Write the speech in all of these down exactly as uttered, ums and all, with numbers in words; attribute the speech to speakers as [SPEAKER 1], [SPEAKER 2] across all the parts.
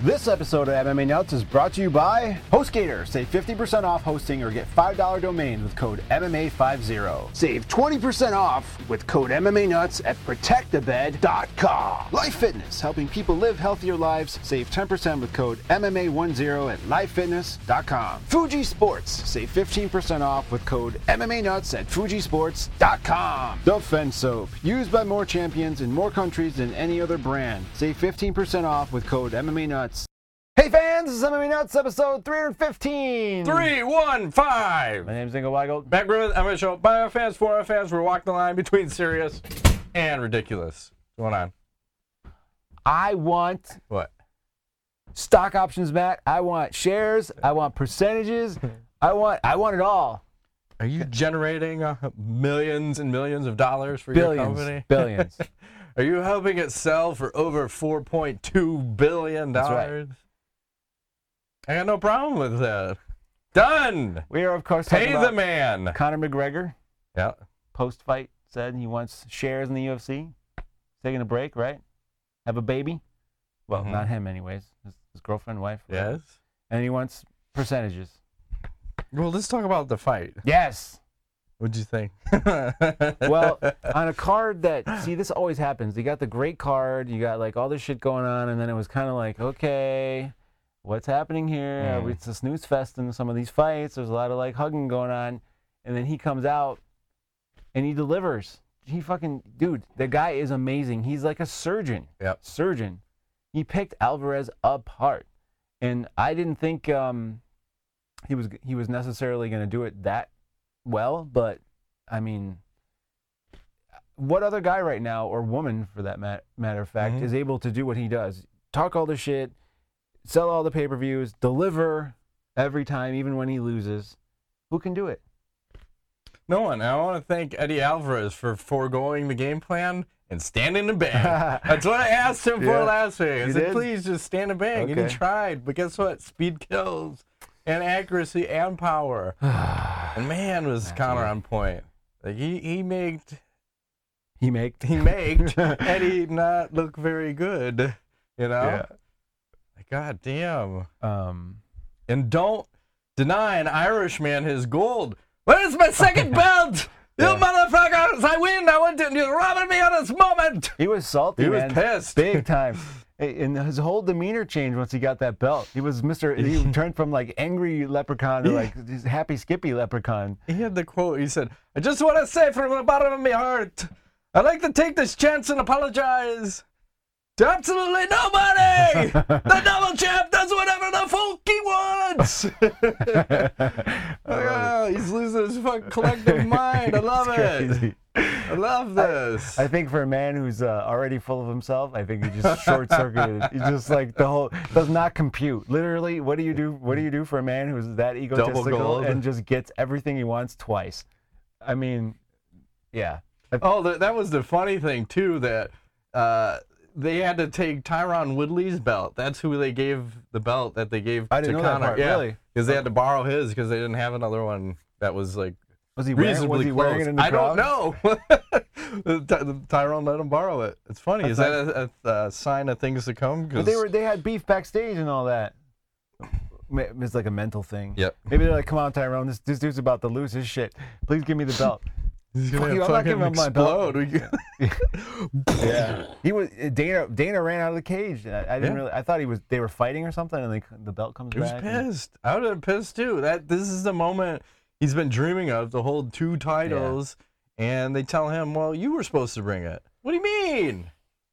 [SPEAKER 1] This episode of M M A Nuts is brought to you by HostGator. Save fifty percent off hosting or get five dollars domains with code M M A fifty. Save twenty percent off with code M M A Nuts at protect the bed dot com. Life Fitness, helping people live healthier lives. Save ten percent with code M M A ten at life fitness dot com. Fuji Sports. Save fifteen percent off with code M M A Nuts at fuji sports dot com. Defense Soap. Used by more champions in more countries than any other brand. Save fifteen percent off with code M M A Nuts. Hey fans, this is M M A Nuts episode three hundred fifteen.
[SPEAKER 2] three one five.
[SPEAKER 1] My name's Ingo Weigel.
[SPEAKER 2] Back with M M A Show. By our fans, for our fans, we're walking the line between serious and ridiculous. What's going on?
[SPEAKER 1] I want
[SPEAKER 2] What?
[SPEAKER 1] stock options back. I want shares. I want percentages. I want I want it all.
[SPEAKER 2] Are you generating uh, millions and millions of dollars for
[SPEAKER 1] Billions.
[SPEAKER 2] your company?
[SPEAKER 1] Billions.
[SPEAKER 2] Are you helping it sell for over four point two billion dollars?
[SPEAKER 1] That's
[SPEAKER 2] I got no problem with that. Done.
[SPEAKER 1] We are, of course,
[SPEAKER 2] Pay
[SPEAKER 1] talking
[SPEAKER 2] the
[SPEAKER 1] about
[SPEAKER 2] man.
[SPEAKER 1] Conor McGregor.
[SPEAKER 2] Yeah.
[SPEAKER 1] Post-fight said he wants shares in the U F C. Taking a break, right? Have a baby. Well,
[SPEAKER 2] Mhm.
[SPEAKER 1] not him anyways. His, his girlfriend, wife.
[SPEAKER 2] Yes.
[SPEAKER 1] And he wants percentages.
[SPEAKER 2] Well, let's talk about the fight.
[SPEAKER 1] Yes.
[SPEAKER 2] What'd you think?
[SPEAKER 1] Well, on a card that, see, this always happens. You got the great card, you got like all this shit going on, and then it was kind of like, okay, what's happening here?
[SPEAKER 2] Mm.
[SPEAKER 1] It's a snooze fest in some of these fights. There's a lot of like hugging going on. And then he comes out and he delivers. He fucking, dude, the guy is amazing. He's like a surgeon.
[SPEAKER 2] Yep.
[SPEAKER 1] Surgeon. He picked Alvarez apart. And I didn't think um, he was he was necessarily going to do it that well, but I mean, what other guy right now, or woman for that mat- matter of fact,
[SPEAKER 2] Mm-hmm.
[SPEAKER 1] is able to do what he does? Talk all the shit, sell all the pay-per-views, deliver every time, even when he loses. Who can do it?
[SPEAKER 2] No one. I want to thank Eddie Alvarez for foregoing the game plan and standing in bank. That's what I asked him
[SPEAKER 1] Yeah.
[SPEAKER 2] for last week. I
[SPEAKER 1] You
[SPEAKER 2] said,
[SPEAKER 1] did?
[SPEAKER 2] please just stand in bank. And
[SPEAKER 1] Okay.
[SPEAKER 2] he tried. But guess what? Speed kills. And accuracy and power. And man, was Conor on point. Like he he made
[SPEAKER 1] He made.
[SPEAKER 2] he made Eddie not look very good. You know?
[SPEAKER 1] Yeah.
[SPEAKER 2] Like, God damn.
[SPEAKER 1] Um,
[SPEAKER 2] And don't deny an Irishman his gold. Where's my second belt? You
[SPEAKER 1] Yeah.
[SPEAKER 2] motherfuckers! I win! I want to, you're robbing me on this moment!
[SPEAKER 1] he was salty,
[SPEAKER 2] He was
[SPEAKER 1] man.
[SPEAKER 2] pissed.
[SPEAKER 1] Big time. And his whole demeanor changed once he got that belt. He was Mister He turned from like angry leprechaun to like this happy Skippy leprechaun.
[SPEAKER 2] He had the quote. He said, I just want to say from the bottom of my heart, I'd like to take this chance and apologize to absolutely nobody! The double champ does whatever the fuck he wants! Oh, he's losing his fucking collective mind. I love
[SPEAKER 1] It's
[SPEAKER 2] it.
[SPEAKER 1] crazy.
[SPEAKER 2] I love this.
[SPEAKER 1] I think for a man who's uh, already full of himself, I think he just short-circuited. He just like the whole does not compute. Literally, what do you do? What do you do for a man who's that egotistical
[SPEAKER 2] gold.
[SPEAKER 1] and just gets everything he wants twice? I mean, yeah.
[SPEAKER 2] Oh, th- that was the funny thing, too, that uh, they had to take Tyron Woodley's belt. That's who they gave the belt that they gave
[SPEAKER 1] I didn't
[SPEAKER 2] to
[SPEAKER 1] know that
[SPEAKER 2] Conor.
[SPEAKER 1] part,
[SPEAKER 2] Yeah,
[SPEAKER 1] really?
[SPEAKER 2] because they had to borrow his because they didn't have another one that was, like,
[SPEAKER 1] Was he wearing,
[SPEAKER 2] reasonably
[SPEAKER 1] was he
[SPEAKER 2] close.
[SPEAKER 1] wearing it in the
[SPEAKER 2] I
[SPEAKER 1] crowd?
[SPEAKER 2] don't know. The Ty- the Tyrone let him borrow it. It's funny.
[SPEAKER 1] That's
[SPEAKER 2] Is that a, a, a sign of things to come?
[SPEAKER 1] But
[SPEAKER 2] 'Cause-
[SPEAKER 1] they were they had beef backstage and all that. Ma- It's like a mental thing.
[SPEAKER 2] Yep.
[SPEAKER 1] Maybe they're like, come on, Tyrone, this this dude's about to lose his shit. Please give me the belt.
[SPEAKER 2] He's
[SPEAKER 1] Fuck
[SPEAKER 2] gonna
[SPEAKER 1] you, I'm not giving
[SPEAKER 2] fucking
[SPEAKER 1] him my belt.
[SPEAKER 2] explode. We-
[SPEAKER 1] Yeah. He was Dana. Dana ran out of the cage. I, I didn't
[SPEAKER 2] Yeah.
[SPEAKER 1] really. I thought he was. They were fighting or something, and they, the belt comes
[SPEAKER 2] He was
[SPEAKER 1] back. and-
[SPEAKER 2] pissed. I would have been pissed too. That this is the moment he's been dreaming of to hold two titles, and they tell him, "Well, you were supposed to bring it." What do you mean?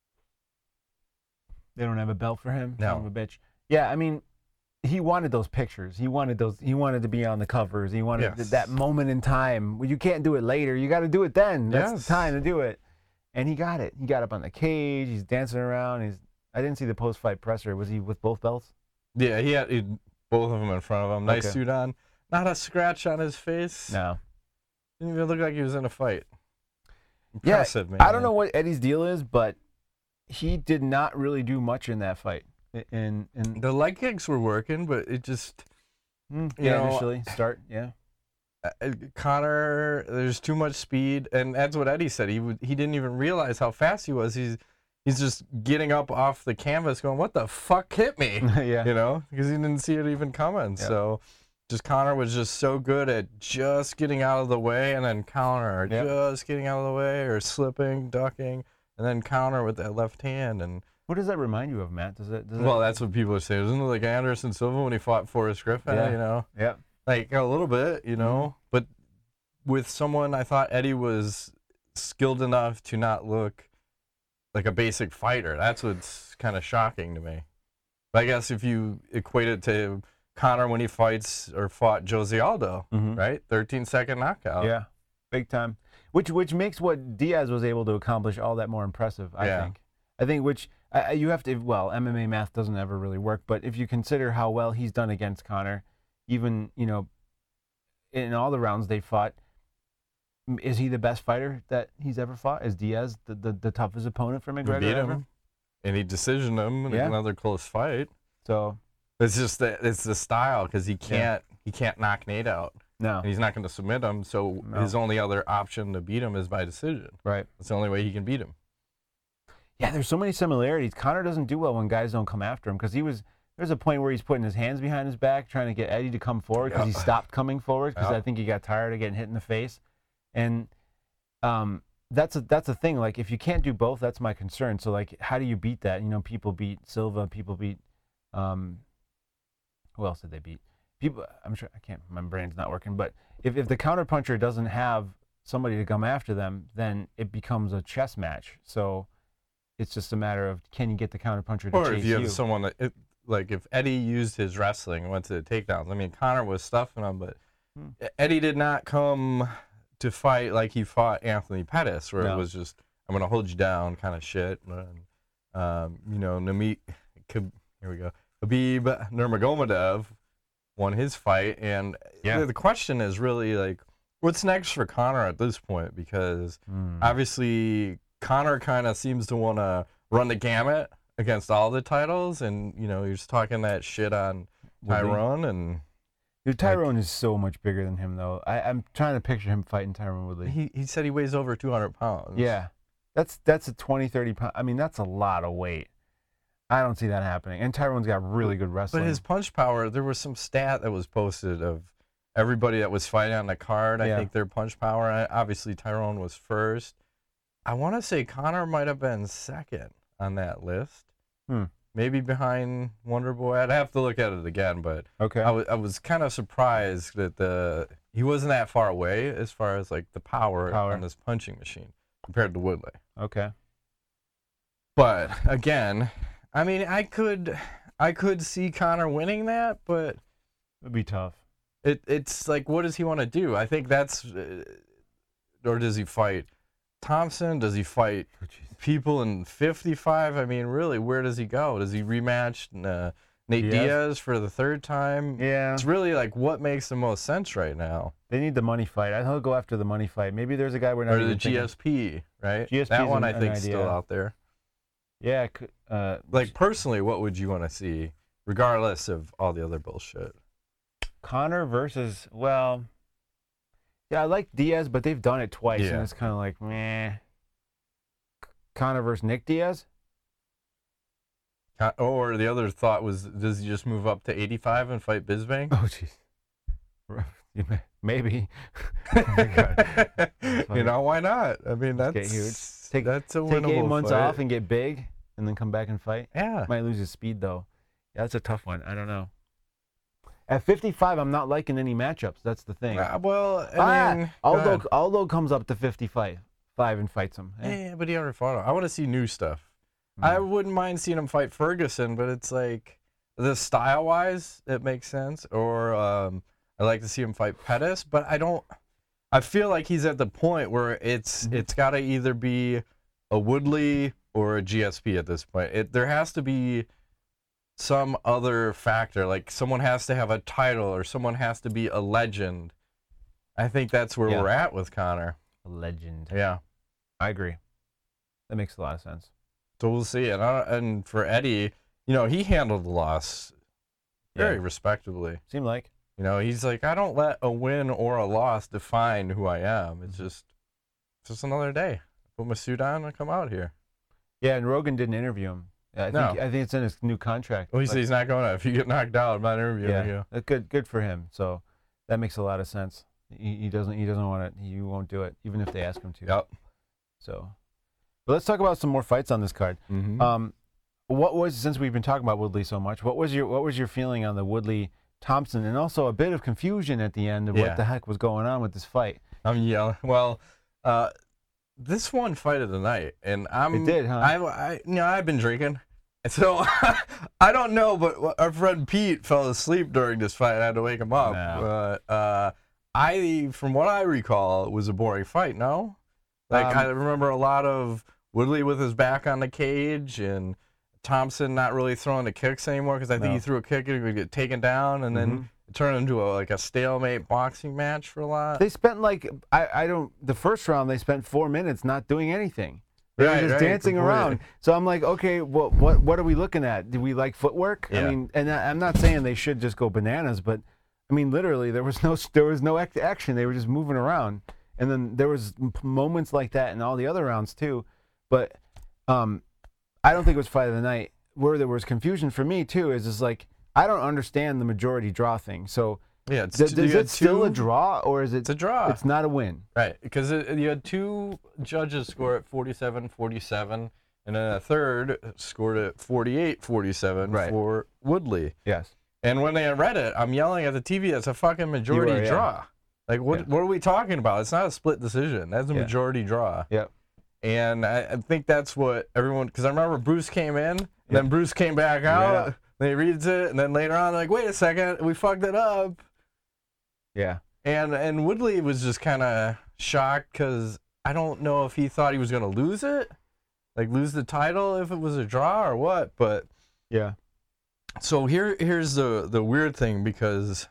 [SPEAKER 1] They don't have a belt for him.
[SPEAKER 2] No.
[SPEAKER 1] Son of a bitch. Yeah, I mean, he wanted those pictures. He wanted those. He wanted to be on the covers. He wanted
[SPEAKER 2] Yes.
[SPEAKER 1] that moment in time. Well, you can't do it later. You got to do it then. That's
[SPEAKER 2] Yes.
[SPEAKER 1] the time to do it. And he got it. He got up on the cage. He's dancing around. He's. I didn't see the post-fight presser. Was he with both belts?
[SPEAKER 2] Yeah, he had he, both of them in front of him. Nice
[SPEAKER 1] Okay.
[SPEAKER 2] suit on. Not a scratch on his face.
[SPEAKER 1] No.
[SPEAKER 2] Didn't even look like he was in a fight.
[SPEAKER 1] Yeah,
[SPEAKER 2] Impressive, man.
[SPEAKER 1] I don't know what Eddie's deal is, but he did not really do much in that fight. In in
[SPEAKER 2] The leg kicks were working, but it just
[SPEAKER 1] mm,
[SPEAKER 2] you
[SPEAKER 1] yeah,
[SPEAKER 2] know,
[SPEAKER 1] initially start yeah.
[SPEAKER 2] uh, Conor, there's too much speed, and that's what Eddie said. He would, he didn't even realize how fast he was. He's he's just getting up off the canvas going, what the fuck hit me?
[SPEAKER 1] Yeah.
[SPEAKER 2] You know, because he didn't see it even coming.
[SPEAKER 1] Yeah.
[SPEAKER 2] So just Conor was just so good at just getting out of the way and then counter,
[SPEAKER 1] Yep.
[SPEAKER 2] just getting out of the way or slipping, ducking, and then counter with that left hand. And
[SPEAKER 1] What does that remind you of, Matt? Does it? Does
[SPEAKER 2] well,
[SPEAKER 1] it...
[SPEAKER 2] that's what people are saying. Isn't it like Anderson Silva when he fought Forrest Griffin?
[SPEAKER 1] Yeah.
[SPEAKER 2] You know,
[SPEAKER 1] Yeah.
[SPEAKER 2] like a little bit, you know, but with someone, I thought Eddie was skilled enough to not look like a basic fighter. That's what's kind of shocking to me. But I guess if you equate it to Conor when he fights or fought Jose Aldo,
[SPEAKER 1] Mhm.
[SPEAKER 2] right? thirteen second knockout.
[SPEAKER 1] Yeah, big time. Which which makes what Diaz was able to accomplish all that more impressive, I
[SPEAKER 2] Yeah.
[SPEAKER 1] think. I think which uh, you have to, well, M M A math doesn't ever really work, but if you consider how well he's done against Conor, even, you know, in all the rounds they fought, m- is he the best fighter that he's ever fought? Is Diaz the, the, the toughest opponent for
[SPEAKER 2] He
[SPEAKER 1] McGregor
[SPEAKER 2] beat
[SPEAKER 1] ever?
[SPEAKER 2] him, and he decisioned him in
[SPEAKER 1] Yeah.
[SPEAKER 2] another close fight.
[SPEAKER 1] So,
[SPEAKER 2] It's just that it's the style because he can't he can't knock Nate out,
[SPEAKER 1] no,
[SPEAKER 2] and he's not going to submit him. So
[SPEAKER 1] No.
[SPEAKER 2] his only other option to beat him is by decision.
[SPEAKER 1] right.
[SPEAKER 2] That's the only way he can beat him.
[SPEAKER 1] Yeah, there's so many similarities. Conor doesn't do well when guys don't come after him because he was. There's a point where he's putting his hands behind his back, trying to get Eddie to come forward because he
[SPEAKER 2] Yeah.
[SPEAKER 1] stopped coming forward because
[SPEAKER 2] Yeah.
[SPEAKER 1] I think he got tired of getting hit in the face, and um, that's a that's a thing. Like if you can't do both, that's my concern. So like, how do you beat that? You know, people beat Silva, people beat. Um, who else did they beat? People. I'm sure I can't. My brain's not working. But if if the counterpuncher doesn't have somebody to come after them, then it becomes a chess match. So. It's just a matter of can you get the counterpuncher to
[SPEAKER 2] Or
[SPEAKER 1] chase
[SPEAKER 2] if you have
[SPEAKER 1] you?
[SPEAKER 2] someone that, it, like if Eddie used his wrestling and went to the takedowns. I mean, Conor was stuffing him, but
[SPEAKER 1] Hmm.
[SPEAKER 2] Eddie did not come to fight like he fought Anthony Pettis, where
[SPEAKER 1] No.
[SPEAKER 2] it was just I'm gonna hold you down kind of shit. And, um, you know, Namit, Khabib, here we go. Khabib Nurmagomedov won his fight, and
[SPEAKER 1] Yeah.
[SPEAKER 2] the, the question is really like, what's next for Conor at this point? Because
[SPEAKER 1] Hmm.
[SPEAKER 2] obviously Conor kind of seems to want to run the gamut against all the titles, and you know he's talking that shit on
[SPEAKER 1] Woodley.
[SPEAKER 2] Tyrone, and
[SPEAKER 1] Dude, Tyrone is so much bigger than him, though. I, I'm trying to picture him fighting Tyrone Woodley.
[SPEAKER 2] he he said he weighs over two hundred pounds.
[SPEAKER 1] Yeah, that's that's a twenty, thirty pound. I mean, that's a lot of weight. I don't see that happening. And Tyrone's got really good wrestling.
[SPEAKER 2] But his punch power, there was some stat that was posted of everybody that was fighting on the card. I
[SPEAKER 1] Yeah.
[SPEAKER 2] think their punch power. and Obviously, Tyrone was first. I want to say Conor might have been second on that list.
[SPEAKER 1] Hmm.
[SPEAKER 2] Maybe behind Wonder Boy. I'd have to look at it again, but
[SPEAKER 1] okay.
[SPEAKER 2] I was I was kind of surprised that the he wasn't that far away as far as like the power,
[SPEAKER 1] Power.
[SPEAKER 2] on this punching machine compared to Woodley.
[SPEAKER 1] okay.
[SPEAKER 2] But again, I mean, I could I could see Conor winning that, but
[SPEAKER 1] It'd be tough.
[SPEAKER 2] it it's like, what does he want to do? I think that's, uh, or does he fight Thompson? Does he fight
[SPEAKER 1] Oh, jeez.
[SPEAKER 2] people in fifty-five? I mean, really, where does he go? Does he rematch uh, Nate
[SPEAKER 1] Diaz?
[SPEAKER 2] Diaz for the third time?
[SPEAKER 1] Yeah.
[SPEAKER 2] It's really like what makes the most sense right now.
[SPEAKER 1] They need the money fight. I think he'll go after the money fight. Maybe there's a guy we're not
[SPEAKER 2] Or the
[SPEAKER 1] even thinking-
[SPEAKER 2] G S P, right?
[SPEAKER 1] G S P
[SPEAKER 2] that
[SPEAKER 1] is
[SPEAKER 2] one
[SPEAKER 1] an-
[SPEAKER 2] I
[SPEAKER 1] an
[SPEAKER 2] think is still
[SPEAKER 1] idea.
[SPEAKER 2] out there.
[SPEAKER 1] Yeah. it could- Uh,
[SPEAKER 2] Like personally, what would you want to see, regardless of all the other bullshit?
[SPEAKER 1] Conor versus, well, yeah, I like Diaz, but they've done it twice,
[SPEAKER 2] Yeah.
[SPEAKER 1] and it's kind of like, meh. Conor versus Nick Diaz?
[SPEAKER 2] Uh, Or the other thought was, does he just move up to eighty-five and fight Bisbang?
[SPEAKER 1] Oh, jeez. You may- Maybe. Oh, my God.
[SPEAKER 2] You know, why not? I mean, that's
[SPEAKER 1] get huge. Take-
[SPEAKER 2] that's a
[SPEAKER 1] Take
[SPEAKER 2] winnable
[SPEAKER 1] eight months
[SPEAKER 2] fight.
[SPEAKER 1] off and get big, and then come back and fight.
[SPEAKER 2] Yeah.
[SPEAKER 1] Might lose his speed, though. Yeah, that's a tough one. I don't know. At fifty-five, I'm not liking any matchups. That's the thing.
[SPEAKER 2] Uh, well, I
[SPEAKER 1] Ah,
[SPEAKER 2] mean, go
[SPEAKER 1] Aldo,
[SPEAKER 2] ahead.
[SPEAKER 1] Aldo comes up to fifty-five five and fights him. Eh,
[SPEAKER 2] Yeah, but he already fought him. I want to see new stuff. I
[SPEAKER 1] mm.
[SPEAKER 2] wouldn't mind seeing him fight Ferguson, but it's like the style wise, it makes sense. Or um, I like to see him fight Pettis, but I don't. I feel like he's at the point where it's
[SPEAKER 1] Mhm.
[SPEAKER 2] it's got to either be a Woodley or a G S P at this point. It there has to be some other factor, like someone has to have a title or someone has to be a legend. I think that's where
[SPEAKER 1] Yeah.
[SPEAKER 2] we're at with Conor.
[SPEAKER 1] A legend.
[SPEAKER 2] Yeah.
[SPEAKER 1] I agree. That makes a lot of sense.
[SPEAKER 2] So we'll see. And I, and for Eddie, you know, he handled the loss very
[SPEAKER 1] Yeah.
[SPEAKER 2] respectably.
[SPEAKER 1] Seemed like.
[SPEAKER 2] You know, he's like, I don't let a win or a loss define who I am. It's just, it's just another day. Put my suit on and come out here.
[SPEAKER 1] Yeah, and Rogan didn't interview him. I think
[SPEAKER 2] No.
[SPEAKER 1] I think it's in his new contract.
[SPEAKER 2] Well, he
[SPEAKER 1] But-
[SPEAKER 2] said he's not going to. If you get knocked out, I'm not interviewing
[SPEAKER 1] yeah,
[SPEAKER 2] you.
[SPEAKER 1] uh, good good for him. So that makes a lot of sense. He, he doesn't he doesn't want it. He won't do it, even if they ask him to.
[SPEAKER 2] Yep.
[SPEAKER 1] So, but let's talk about some more fights on this card.
[SPEAKER 2] Mm-hmm.
[SPEAKER 1] Um, what was since we've been talking about Woodley so much? What was your what was your feeling on the Woodley Thompson, and also a bit of confusion at the end of
[SPEAKER 2] Yeah.
[SPEAKER 1] what the heck was going on with this fight?
[SPEAKER 2] I'm yelling. Well, uh, this one fight of the night, and I'm.
[SPEAKER 1] It did, huh?
[SPEAKER 2] I, I, you know, I've been drinking, so I don't know. But our friend Pete fell asleep during this fight. I had to wake him up.
[SPEAKER 1] No.
[SPEAKER 2] But uh, I, from what I recall, it was a boring fight. No, like
[SPEAKER 1] Um,
[SPEAKER 2] I remember a lot of Woodley with his back on the cage, and Thompson not really throwing the kicks anymore because I think
[SPEAKER 1] No.
[SPEAKER 2] he threw a kick and he would get taken down, and then.
[SPEAKER 1] Mhm.
[SPEAKER 2] It turned into a, like a stalemate boxing match for a lot.
[SPEAKER 1] They spent like I, I don't the first round they spent four minutes not doing anything. They
[SPEAKER 2] Right,
[SPEAKER 1] were just
[SPEAKER 2] right,
[SPEAKER 1] dancing
[SPEAKER 2] completely.
[SPEAKER 1] around. So I'm like, okay, what what what are we looking at? Do we like footwork? I
[SPEAKER 2] Yeah.
[SPEAKER 1] mean, and I, I'm not saying they should just go bananas, but I mean, literally, there was no there was no act- action. They were just moving around, and then there was m- moments like that in all the other rounds too. But um, I don't think it was fight of the night. Where there was confusion for me too is is like I don't understand the majority draw thing. So.
[SPEAKER 2] Yeah, it's,
[SPEAKER 1] Does,
[SPEAKER 2] you
[SPEAKER 1] is
[SPEAKER 2] had
[SPEAKER 1] it still
[SPEAKER 2] two-
[SPEAKER 1] a draw, or is it?
[SPEAKER 2] It's a draw.
[SPEAKER 1] It's not a win.
[SPEAKER 2] Right, because you had two judges score at forty-seven forty-seven, and then a third scored at forty-eight forty-seven
[SPEAKER 1] Right.
[SPEAKER 2] for Woodley.
[SPEAKER 1] Yes.
[SPEAKER 2] And when they read it, I'm yelling at the T V, that's a fucking majority
[SPEAKER 1] You are, yeah.
[SPEAKER 2] draw. Like, what
[SPEAKER 1] Yeah.
[SPEAKER 2] what are we talking about? It's not a split decision. That's a
[SPEAKER 1] Yeah.
[SPEAKER 2] majority draw.
[SPEAKER 1] Yep.
[SPEAKER 2] And I, I think that's what everyone, because I remember Bruce came in, and then Bruce came back out,
[SPEAKER 1] Yeah.
[SPEAKER 2] then he reads it, and then later on, like, wait a second, we fucked it up.
[SPEAKER 1] Yeah.
[SPEAKER 2] And and Woodley was just kind of shocked because I don't know if he thought he was going to lose it, like lose the title if it was a draw or what. But
[SPEAKER 1] Yeah.
[SPEAKER 2] so here here's the the weird thing, because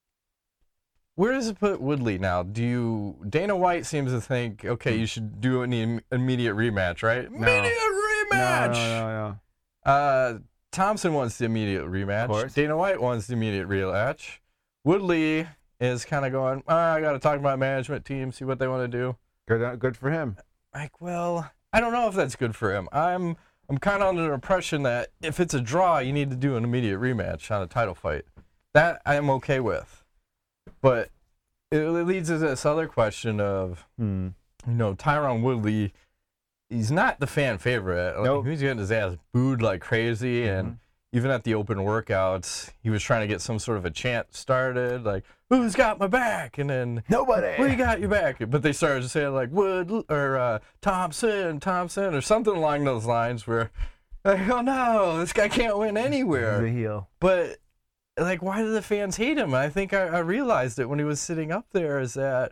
[SPEAKER 2] where does it put Woodley now? Do you Dana White seems to think, okay, you should do an im- immediate rematch, right?
[SPEAKER 1] No.
[SPEAKER 2] Immediate
[SPEAKER 1] No,
[SPEAKER 2] rematch.
[SPEAKER 1] no, no, no.
[SPEAKER 2] Uh, Thompson wants the immediate rematch.
[SPEAKER 1] course.
[SPEAKER 2] Dana White wants the immediate rematch. Woodley is kind of going, oh, I got to talk to my management team, see what they want to do.
[SPEAKER 1] Good, uh, good for him.
[SPEAKER 2] Like, well, I don't know if that's good for him. I'm I'm kind of under the impression that if it's a draw, you need to do an immediate rematch on a title fight. That I am okay with. But it leads to this other question of,
[SPEAKER 1] Hmm.
[SPEAKER 2] you know, Tyron Woodley, he's not the fan favorite. Like,
[SPEAKER 1] Nope.
[SPEAKER 2] He's getting his ass booed like crazy, and
[SPEAKER 1] Mhm.
[SPEAKER 2] even at the open workouts, he was trying to get some sort of a chant started, like, who's got my back? And then,
[SPEAKER 1] Nobody.
[SPEAKER 2] we got your back. But they started saying, like, Wood, or uh, Thompson, Thompson, or something along those lines where, like, oh no, this guy can't win anywhere.
[SPEAKER 1] The heel.
[SPEAKER 2] But, like, why do the fans hate him? I think I, I realized it when he was sitting up there, is that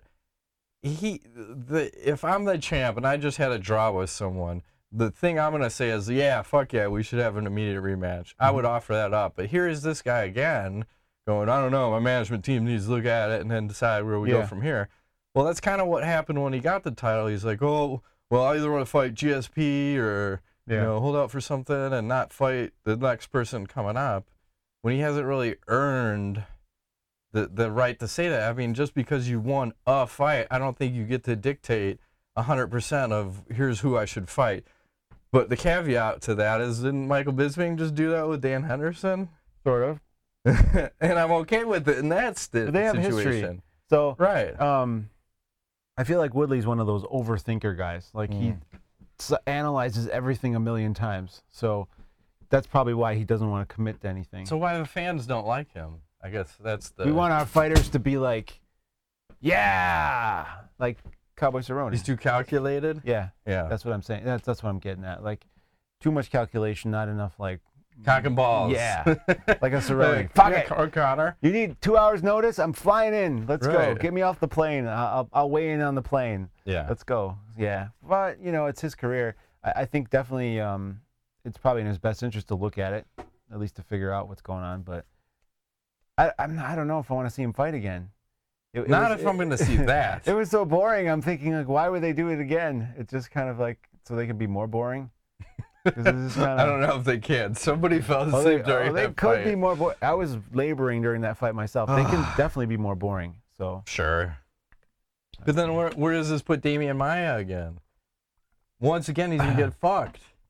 [SPEAKER 2] he, the if I'm the champ and I just had a draw with someone, the thing I'm going to say is, yeah, fuck yeah, we should have an immediate rematch. I would offer that up. But here is this guy again going, I don't know, my management team needs to look at it and then decide where we
[SPEAKER 1] Yeah.
[SPEAKER 2] go from here. Well, that's kind of what happened when he got the title. He's like, oh, well, I either want to fight G S P or, you
[SPEAKER 1] Yeah.
[SPEAKER 2] know, hold out for something and not fight the next person coming up, when he hasn't really earned the the right to say that. I mean, just because you won a fight, I don't think you get to dictate one hundred percent of here's who I should fight. But the caveat to that is, didn't Michael Bisping just do that with Dan Henderson?
[SPEAKER 1] Sort of.
[SPEAKER 2] And I'm okay with it, and that's the
[SPEAKER 1] But they have
[SPEAKER 2] situation.
[SPEAKER 1] history. So,
[SPEAKER 2] Right.
[SPEAKER 1] um, I feel like Woodley's one of those overthinker guys. Like he
[SPEAKER 2] Mm.
[SPEAKER 1] s- analyzes everything a million times. So that's probably why he doesn't want to commit to anything.
[SPEAKER 2] So why the fans don't like him? I guess that's the...
[SPEAKER 1] we want our fighters to be like, yeah, like Cowboy Cerrone.
[SPEAKER 2] He's too calculated?
[SPEAKER 1] Yeah,
[SPEAKER 2] Yeah.
[SPEAKER 1] that's what I'm saying. That's that's what I'm getting at. Like, too much calculation, not enough like
[SPEAKER 2] Cock and balls.
[SPEAKER 1] Yeah, like a Cerrone.
[SPEAKER 2] Like,
[SPEAKER 1] Fuck
[SPEAKER 2] yeah,
[SPEAKER 1] it.
[SPEAKER 2] Con- Connor.
[SPEAKER 1] You need two hours notice? I'm flying in. Let's go.
[SPEAKER 2] Right.
[SPEAKER 1] Get me off the plane. I'll, I'll, I'll weigh in on the plane.
[SPEAKER 2] Yeah.
[SPEAKER 1] Let's go. Yeah. But, you know, it's his career. I, I think definitely um, it's probably in his best interest to look at it, at least to figure out what's going on. But I I'm not, I don't know if I want to see him fight again. It, it
[SPEAKER 2] Not
[SPEAKER 1] was-
[SPEAKER 2] if I'm going to see that.
[SPEAKER 1] It was so boring. I'm thinking, like, why would they do it again? It's just kind of like so they can be more boring. 'Cause this is kinda-
[SPEAKER 2] I don't know if they can. Somebody fell asleep
[SPEAKER 1] Oh, they,
[SPEAKER 2] during
[SPEAKER 1] oh, they
[SPEAKER 2] that
[SPEAKER 1] could
[SPEAKER 2] fight.
[SPEAKER 1] be more. Bo- I was laboring during that fight myself. They can definitely be more boring. So
[SPEAKER 2] Sure. But then where where does this put Damian Maia again? Once again, he's gonna get fucked.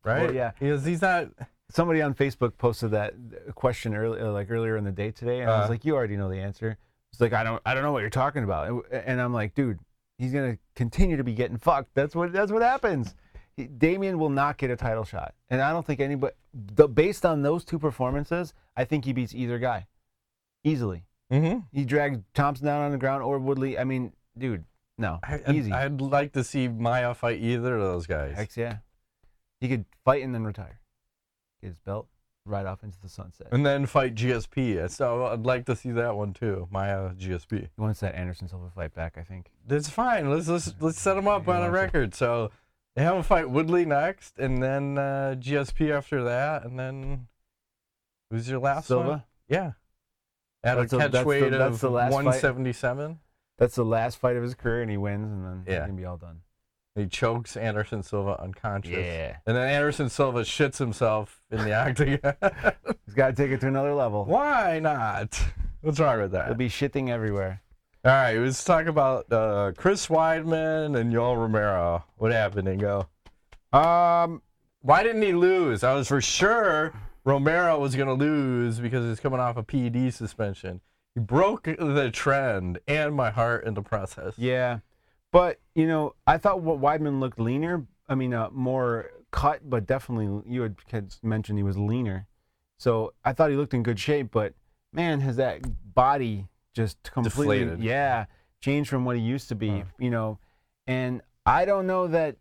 [SPEAKER 2] right?
[SPEAKER 1] Well, yeah.
[SPEAKER 2] Because he's not.
[SPEAKER 1] Somebody on Facebook posted that question earlier, like earlier in the day today, and uh, I was like, "You already know the answer." It's like, "I don't, I don't know what you're talking about," and I'm like, "Dude, he's gonna continue to be getting fucked. That's what, that's what happens." He, Damian will not get a title shot, and I don't think anybody, the, based on those two performances, I think he beats either guy easily.
[SPEAKER 2] Mm-hmm.
[SPEAKER 1] He dragged Thompson down on the ground or Woodley. I mean, dude, no,
[SPEAKER 2] I,
[SPEAKER 1] easy.
[SPEAKER 2] I'd, I'd like to see Maia fight either of those guys.
[SPEAKER 1] Heck yeah, he could fight and then retire. Get his belt, ride off into the sunset.
[SPEAKER 2] And then fight G S P. So I'd like to see that one too. Maia G S P.
[SPEAKER 1] He wants that Anderson Silva fight back, I think.
[SPEAKER 2] That's fine. Let's let's let's set him up
[SPEAKER 1] He
[SPEAKER 2] on a
[SPEAKER 1] wants it.
[SPEAKER 2] record. So they have him fight Woodley next, and then uh, G S P after that, and then who's your last
[SPEAKER 1] Silva?
[SPEAKER 2] one? Yeah. At
[SPEAKER 1] That's
[SPEAKER 2] a
[SPEAKER 1] a-
[SPEAKER 2] catch
[SPEAKER 1] that's the-
[SPEAKER 2] weight
[SPEAKER 1] that's
[SPEAKER 2] of
[SPEAKER 1] the last fight.
[SPEAKER 2] one seventy-seven.
[SPEAKER 1] That's the last fight of his career, and he wins, and then
[SPEAKER 2] Yeah.
[SPEAKER 1] he can be all done.
[SPEAKER 2] He chokes Anderson Silva unconscious.
[SPEAKER 1] Yeah.
[SPEAKER 2] And then Anderson Silva shits himself in the octagon.
[SPEAKER 1] He's got to take it to another level.
[SPEAKER 2] Why not? What's wrong with that?
[SPEAKER 1] He'll be shitting everywhere.
[SPEAKER 2] All right, let's talk about uh, Chris Weidman and Yoel Romero. What happened, Ingo?
[SPEAKER 1] Um,
[SPEAKER 2] Why didn't he lose? I was for sure Romero was going to lose because he's coming off a P E D suspension. He broke the trend and my heart in the process.
[SPEAKER 1] yeah. But, you know, I thought what Weidman looked leaner. I mean, uh, more cut, but definitely, you had, had mentioned he was leaner. So I thought he looked in good shape, but, man, has that body just completely,
[SPEAKER 2] Deflated.
[SPEAKER 1] yeah, changed from what he used to be,
[SPEAKER 2] Huh.
[SPEAKER 1] you know. And I don't know that,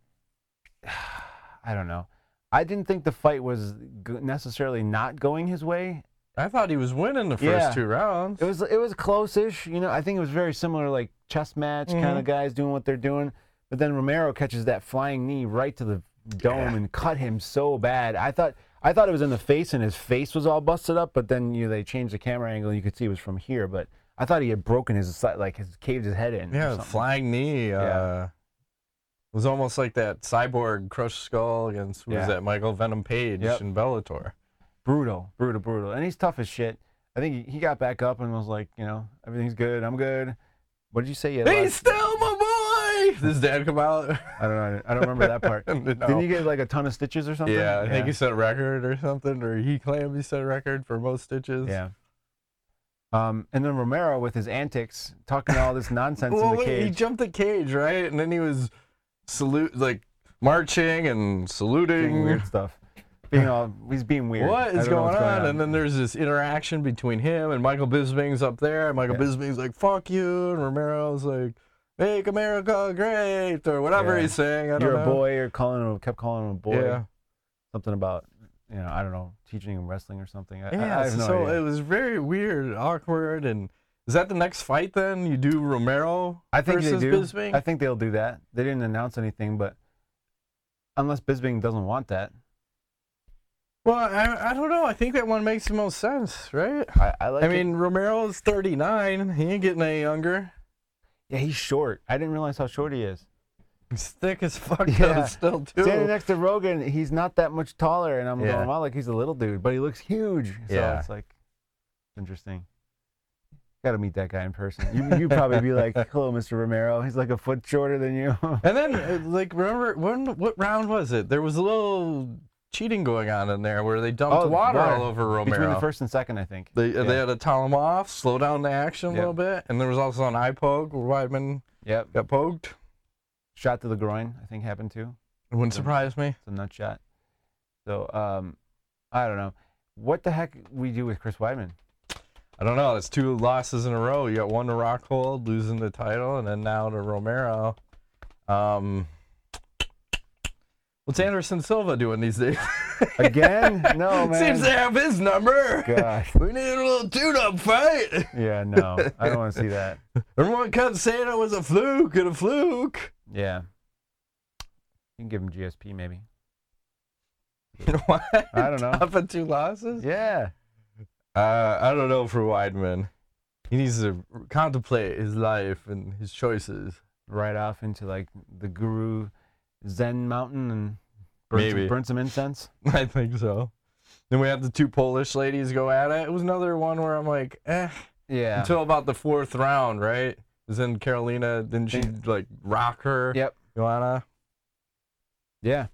[SPEAKER 1] I don't know. I didn't think the fight was g- necessarily not going his way.
[SPEAKER 2] I thought he was winning the first
[SPEAKER 1] Yeah.
[SPEAKER 2] two rounds.
[SPEAKER 1] It was it was close-ish, you know. I think it was very similar, like chess match kind
[SPEAKER 2] Mhm.
[SPEAKER 1] of guys doing what they're doing. But then Romero catches that flying knee right to the dome
[SPEAKER 2] Yeah.
[SPEAKER 1] and cut him so bad. I thought I thought it was in the face and his face was all busted up. But then you know, they changed the camera angle and you could see it was from here. But I thought he had broken his si- like his caved his head in. or
[SPEAKER 2] Yeah,
[SPEAKER 1] something.
[SPEAKER 2] flying knee. Uh,
[SPEAKER 1] Yeah.
[SPEAKER 2] It was almost like that Cyborg crushed skull against who was
[SPEAKER 1] Yeah.
[SPEAKER 2] that Michael Venom Page
[SPEAKER 1] Yep.
[SPEAKER 2] in Bellator.
[SPEAKER 1] Brutal, brutal, brutal. And he's tough as shit. I think he, he got back up and was like, you know, everything's good. I'm good. What did you say? You had
[SPEAKER 2] He's
[SPEAKER 1] lost-
[SPEAKER 2] still my boy. Does Dad come out?
[SPEAKER 1] I don't know. I don't remember that part.
[SPEAKER 2] No.
[SPEAKER 1] Didn't you get like a ton of stitches or something?
[SPEAKER 2] Yeah, I think he set a record or something, or he claimed he set a record for most stitches.
[SPEAKER 1] Yeah. Um, and then Romero with his antics, talking all this nonsense
[SPEAKER 2] Well,
[SPEAKER 1] in the
[SPEAKER 2] wait, he
[SPEAKER 1] cage.
[SPEAKER 2] jumped the cage, right? And then he was salute, like marching and saluting.
[SPEAKER 1] Doing weird stuff. Being all, he's being weird.
[SPEAKER 2] What
[SPEAKER 1] I
[SPEAKER 2] is
[SPEAKER 1] don't know
[SPEAKER 2] going,
[SPEAKER 1] what's
[SPEAKER 2] on? And then there's this interaction between him and Michael Bisping's up there. And Michael
[SPEAKER 1] Yeah.
[SPEAKER 2] Bisping's like, fuck you. And Romero's like, make America great, or whatever
[SPEAKER 1] Yeah.
[SPEAKER 2] he's saying. I don't
[SPEAKER 1] You're
[SPEAKER 2] know.
[SPEAKER 1] a boy, or calling him, kept calling him a boy.
[SPEAKER 2] Yeah.
[SPEAKER 1] Something about, you know, I don't know, teaching him wrestling or something. I, I-
[SPEAKER 2] Yeah,
[SPEAKER 1] I have no
[SPEAKER 2] so
[SPEAKER 1] idea.
[SPEAKER 2] it was very weird, awkward. And is that the next fight then? You do Romero
[SPEAKER 1] I think
[SPEAKER 2] versus
[SPEAKER 1] they do.
[SPEAKER 2] Bisping?
[SPEAKER 1] I think they'll do that. They didn't announce anything, but unless Bisping doesn't want that,
[SPEAKER 2] Well, I, I don't know. I think that one makes the most sense, right?
[SPEAKER 1] I, I like
[SPEAKER 2] I
[SPEAKER 1] it.
[SPEAKER 2] mean, Romero's thirty-nine. He ain't getting any younger.
[SPEAKER 1] Yeah, he's short. I didn't realize how short he is.
[SPEAKER 2] He's thick as fuck,
[SPEAKER 1] Yeah.
[SPEAKER 2] though, still, too.
[SPEAKER 1] Standing next to Rogan, he's not that much taller, and I'm
[SPEAKER 2] Yeah.
[SPEAKER 1] going, wow, like he's a little dude, but he looks huge. So
[SPEAKER 2] Yeah.
[SPEAKER 1] it's like interesting. Got to meet that guy in person. You you probably be like, hello, Mister Romero. He's like a foot shorter than you.
[SPEAKER 2] And then, uh, like, remember, when, what round was it? There was a little cheating going on in there where they dumped
[SPEAKER 1] Oh,
[SPEAKER 2] water,
[SPEAKER 1] water.
[SPEAKER 2] all over Romero.
[SPEAKER 1] Between the first and second, I think.
[SPEAKER 2] They, uh,
[SPEAKER 1] Yeah.
[SPEAKER 2] they had to towel him off, slow down the action a
[SPEAKER 1] Yeah.
[SPEAKER 2] little bit. And there was also an eye poke where Weidman
[SPEAKER 1] Yep.
[SPEAKER 2] got poked.
[SPEAKER 1] Shot to the groin, I think happened too.
[SPEAKER 2] It wouldn't
[SPEAKER 1] Yeah.
[SPEAKER 2] surprise me.
[SPEAKER 1] It's a nut shot. So um, I don't know. What the heck we do with Chris Weidman?
[SPEAKER 2] I don't know. It's two losses in a row. You got one to Rockhold, losing the title, and then now to Romero. Um, what's Anderson Silva doing these days?
[SPEAKER 1] Again? No, man.
[SPEAKER 2] Seems to have his number.
[SPEAKER 1] Gosh.
[SPEAKER 2] We need a little tune-up fight.
[SPEAKER 1] Yeah, no. I don't want to see that.
[SPEAKER 2] Everyone kept saying it was a fluke and a fluke.
[SPEAKER 1] Yeah. You can give him G S P maybe.
[SPEAKER 2] What?
[SPEAKER 1] I don't know.
[SPEAKER 2] Up at two losses?
[SPEAKER 1] Yeah.
[SPEAKER 2] Uh, I don't know for Weidman. He needs to contemplate his life and his choices.
[SPEAKER 1] Right off into like the Guru Zen mountain and burn,
[SPEAKER 2] Maybe.
[SPEAKER 1] Some, burn some incense.
[SPEAKER 2] I think so. Then we have the two Polish ladies go at it. It was another one where I'm like, eh.
[SPEAKER 1] Yeah.
[SPEAKER 2] Until about the fourth round, right? Because then Carolina, didn't she like rock her?
[SPEAKER 1] Yep.
[SPEAKER 2] Joanna?
[SPEAKER 1] Yeah.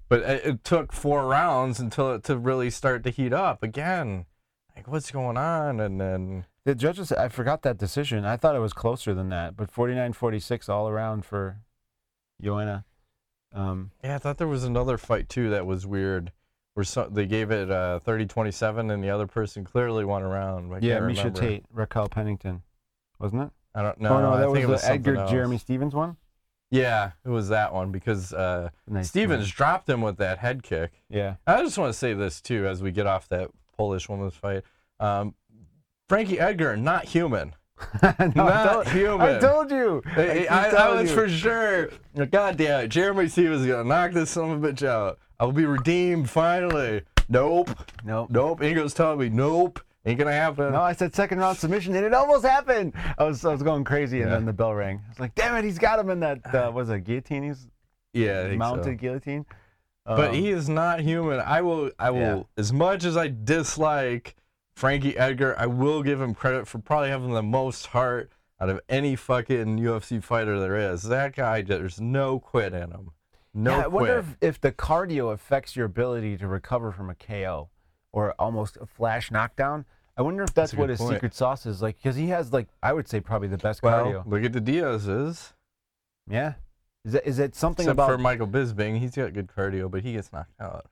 [SPEAKER 2] But it, it took four rounds until it to really start to heat up again. Like, what's going on? And then
[SPEAKER 1] the judges, I forgot that decision. I thought it was closer than that, but forty-nine forty-six all around for Joanna. Um,
[SPEAKER 2] yeah, I thought there was another fight too that was weird, where so, they gave it uh, thirty twenty-seven, and the other person clearly won around. I
[SPEAKER 1] yeah,
[SPEAKER 2] can't
[SPEAKER 1] Misha
[SPEAKER 2] remember.
[SPEAKER 1] Tate, Raquel Pennington, wasn't it?
[SPEAKER 2] I don't know.
[SPEAKER 1] Oh no,
[SPEAKER 2] I
[SPEAKER 1] that
[SPEAKER 2] think
[SPEAKER 1] was
[SPEAKER 2] it
[SPEAKER 1] the
[SPEAKER 2] was
[SPEAKER 1] Edgar
[SPEAKER 2] else.
[SPEAKER 1] Jeremy Stevens one.
[SPEAKER 2] Yeah, it was that one because uh,
[SPEAKER 1] Nice
[SPEAKER 2] Stevens
[SPEAKER 1] one.
[SPEAKER 2] dropped him with that head kick.
[SPEAKER 1] Yeah.
[SPEAKER 2] I just want to say this too as we get off that Polish woman's fight. Um, Frankie Edgar, not human.
[SPEAKER 1] no,
[SPEAKER 2] Not
[SPEAKER 1] I told,
[SPEAKER 2] human.
[SPEAKER 1] I told you.
[SPEAKER 2] I,
[SPEAKER 1] I, keep
[SPEAKER 2] I, I
[SPEAKER 1] telling
[SPEAKER 2] was
[SPEAKER 1] you.
[SPEAKER 2] for sure. God damn it, Jeremy Stevens is gonna knock this son of a bitch out. I will be redeemed finally. Nope.
[SPEAKER 1] Nope.
[SPEAKER 2] Nope. Ingo's telling me nope. Ain't gonna happen.
[SPEAKER 1] No, I said second round submission, and it almost happened. I was I was going crazy, and
[SPEAKER 2] Yeah.
[SPEAKER 1] then the bell rang. I was like, damn it, he's got him in that. Uh, was it guillotine? He's
[SPEAKER 2] yeah, I think
[SPEAKER 1] mounted
[SPEAKER 2] so.
[SPEAKER 1] guillotine.
[SPEAKER 2] But
[SPEAKER 1] Um,
[SPEAKER 2] he is not human. I will. I will.
[SPEAKER 1] Yeah.
[SPEAKER 2] As much as I dislike Frankie Edgar, I will give him credit for probably having the most heart out of any fucking U F C fighter there is. That guy, there's no quit in him. No
[SPEAKER 1] yeah, I
[SPEAKER 2] quit.
[SPEAKER 1] wonder if, if the cardio affects your ability to recover from a K O or almost a flash knockdown. I wonder if that's,
[SPEAKER 2] That's a
[SPEAKER 1] what
[SPEAKER 2] good
[SPEAKER 1] his
[SPEAKER 2] point.
[SPEAKER 1] secret sauce is like, because he has like I would say probably the best
[SPEAKER 2] well,
[SPEAKER 1] cardio.
[SPEAKER 2] look at the Diaz's.
[SPEAKER 1] Yeah, is that is it something
[SPEAKER 2] Except
[SPEAKER 1] about?
[SPEAKER 2] for Michael Bisping, he's got good cardio, but he gets knocked out.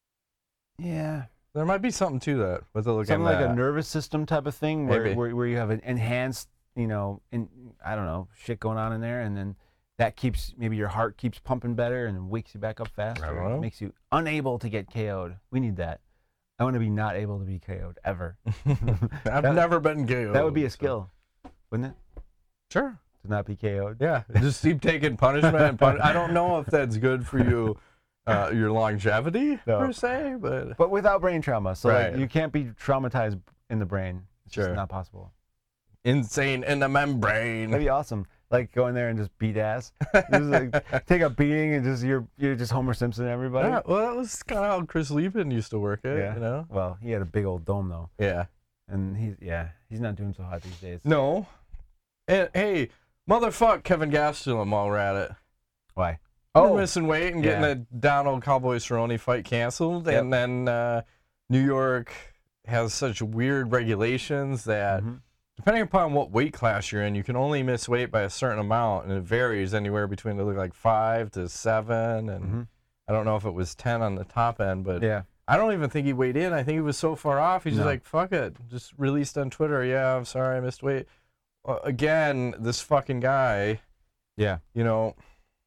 [SPEAKER 1] Yeah,
[SPEAKER 2] There might be something to that with a look
[SPEAKER 1] something
[SPEAKER 2] at
[SPEAKER 1] like
[SPEAKER 2] that.
[SPEAKER 1] a nervous system type of thing, where
[SPEAKER 2] Maybe.
[SPEAKER 1] where, where you have an enhanced, you know, in I don't know, shit going on in there, and then that keeps maybe your heart keeps pumping better and wakes you back up faster.
[SPEAKER 2] I don't know.
[SPEAKER 1] Makes you unable to get K O'd. We need that. I want to be not able to be K O'd ever.
[SPEAKER 2] I've
[SPEAKER 1] That-
[SPEAKER 2] never been K O'd.
[SPEAKER 1] That would be a
[SPEAKER 2] so-
[SPEAKER 1] skill, wouldn't it?
[SPEAKER 2] Sure.
[SPEAKER 1] To not be K O'd.
[SPEAKER 2] Yeah, just keep taking punishment and pun- I don't know if that's good for you, uh, your longevity
[SPEAKER 1] No.
[SPEAKER 2] per se, but
[SPEAKER 1] But without brain trauma, so like,
[SPEAKER 2] Right.
[SPEAKER 1] you can't be traumatized in the brain. It's
[SPEAKER 2] Sure.
[SPEAKER 1] just not possible.
[SPEAKER 2] insane in the membrane.
[SPEAKER 1] That'd be awesome. Like go in there and just beat ass. Just like take a beating and just you're you're just Homer Simpson everybody.
[SPEAKER 2] Yeah, well, that was kind of how Chris Lieben used to work it,
[SPEAKER 1] Yeah.
[SPEAKER 2] you know?
[SPEAKER 1] Well, he had a big old dome though,
[SPEAKER 2] Yeah.
[SPEAKER 1] and he's yeah he's not doing so hot these days.
[SPEAKER 2] No. And hey, motherfuck Kevin Gastelum while we're at it.
[SPEAKER 1] Why?
[SPEAKER 2] Oh, missing weight and getting
[SPEAKER 1] yeah.
[SPEAKER 2] the Donald Cowboy Cerrone fight canceled,
[SPEAKER 1] Yep.
[SPEAKER 2] and then uh, New York has such weird regulations that
[SPEAKER 1] Mhm.
[SPEAKER 2] depending upon what weight class you're in, you can only miss weight by a certain amount, and it varies anywhere between it look like five to seven, and
[SPEAKER 1] Mhm.
[SPEAKER 2] I don't know if it was ten on the top end, but
[SPEAKER 1] Yeah.
[SPEAKER 2] I don't even think he weighed in. I think he was so far off. He's just
[SPEAKER 1] No.
[SPEAKER 2] like, fuck it. Just released on Twitter. Yeah, I'm sorry I missed weight. Uh, again, this fucking guy,
[SPEAKER 1] Yeah.
[SPEAKER 2] you know,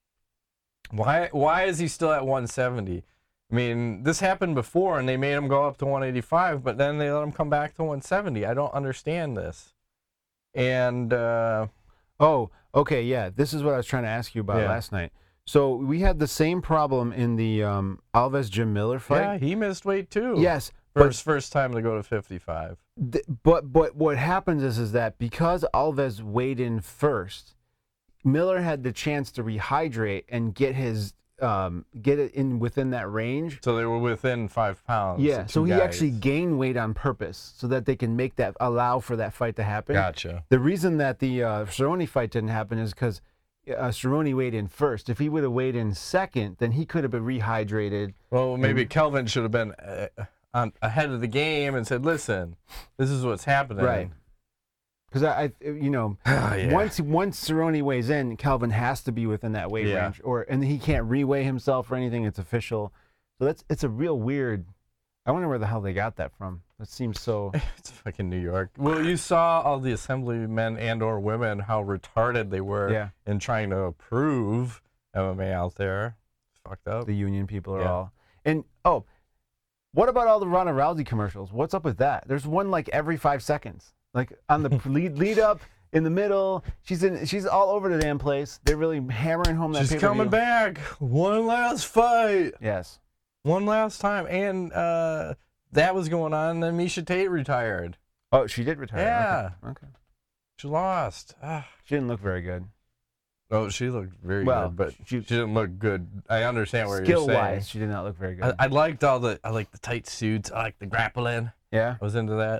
[SPEAKER 2] why why is he still at one seventy? I mean, this happened before and they made him go up to one eighty-five, but then they let him come back to one seventy. I don't understand this. And uh,
[SPEAKER 1] Oh, okay, yeah. This is what I was trying to ask you about
[SPEAKER 2] Yeah.
[SPEAKER 1] last night. So we had the same problem in the um, Alves Jim Miller fight.
[SPEAKER 2] yeah, he missed weight too.
[SPEAKER 1] Yes, but
[SPEAKER 2] First first time to go to fifty-five.
[SPEAKER 1] th- but but what happens is is that because Alves weighed in first, Miller had the chance to rehydrate and get his um, get it in within that range.
[SPEAKER 2] So they were within five pounds.
[SPEAKER 1] Yeah,
[SPEAKER 2] the
[SPEAKER 1] so
[SPEAKER 2] two
[SPEAKER 1] he
[SPEAKER 2] guys.
[SPEAKER 1] actually gained weight on purpose so that they can make that allow for that fight to happen.
[SPEAKER 2] Gotcha.
[SPEAKER 1] The reason that the uh, Cerrone fight didn't happen is because uh, Cerrone weighed in first. If he would have weighed in second, then he could have been rehydrated.
[SPEAKER 2] Well, maybe Kelvin should have been uh, on, ahead of the game and said, "Listen, this is what's happening."
[SPEAKER 1] Right. Because I, I, you know,
[SPEAKER 2] Ah, yeah.
[SPEAKER 1] once once Cerrone weighs in, Calvin has to be within that weight
[SPEAKER 2] Yeah.
[SPEAKER 1] range, or and he can't reweigh himself or anything. It's official. So that's it's a real weird. I wonder where the hell they got that from. That seems so.
[SPEAKER 2] It's fucking New York. Well, you saw all the assemblymen and or women how retarded they were
[SPEAKER 1] Yeah.
[SPEAKER 2] in trying to approve M M A out there. It's fucked up.
[SPEAKER 1] The union people are
[SPEAKER 2] Yeah.
[SPEAKER 1] all. And oh, what about all the Ronda Rousey commercials? What's up with that? There's one like every five seconds. Like on the lead lead up, in the middle. She's in. She's all over the damn place. They're really hammering home that.
[SPEAKER 2] She's
[SPEAKER 1] pay-per-view.
[SPEAKER 2] coming back. One last fight.
[SPEAKER 1] Yes.
[SPEAKER 2] One last time. And uh, that was going on. And then Misha Tate retired.
[SPEAKER 1] Oh, she did retire.
[SPEAKER 2] Yeah.
[SPEAKER 1] Okay. okay.
[SPEAKER 2] She lost. Ah.
[SPEAKER 1] She didn't look very good.
[SPEAKER 2] Oh, she looked very
[SPEAKER 1] Well,
[SPEAKER 2] good, but
[SPEAKER 1] she-
[SPEAKER 2] she, didn't look good. I understand what you're
[SPEAKER 1] Skill
[SPEAKER 2] saying.
[SPEAKER 1] wise, she did not look very good.
[SPEAKER 2] I, I liked all the. I liked the tight suits. I liked the grappling.
[SPEAKER 1] yeah.
[SPEAKER 2] I was into that.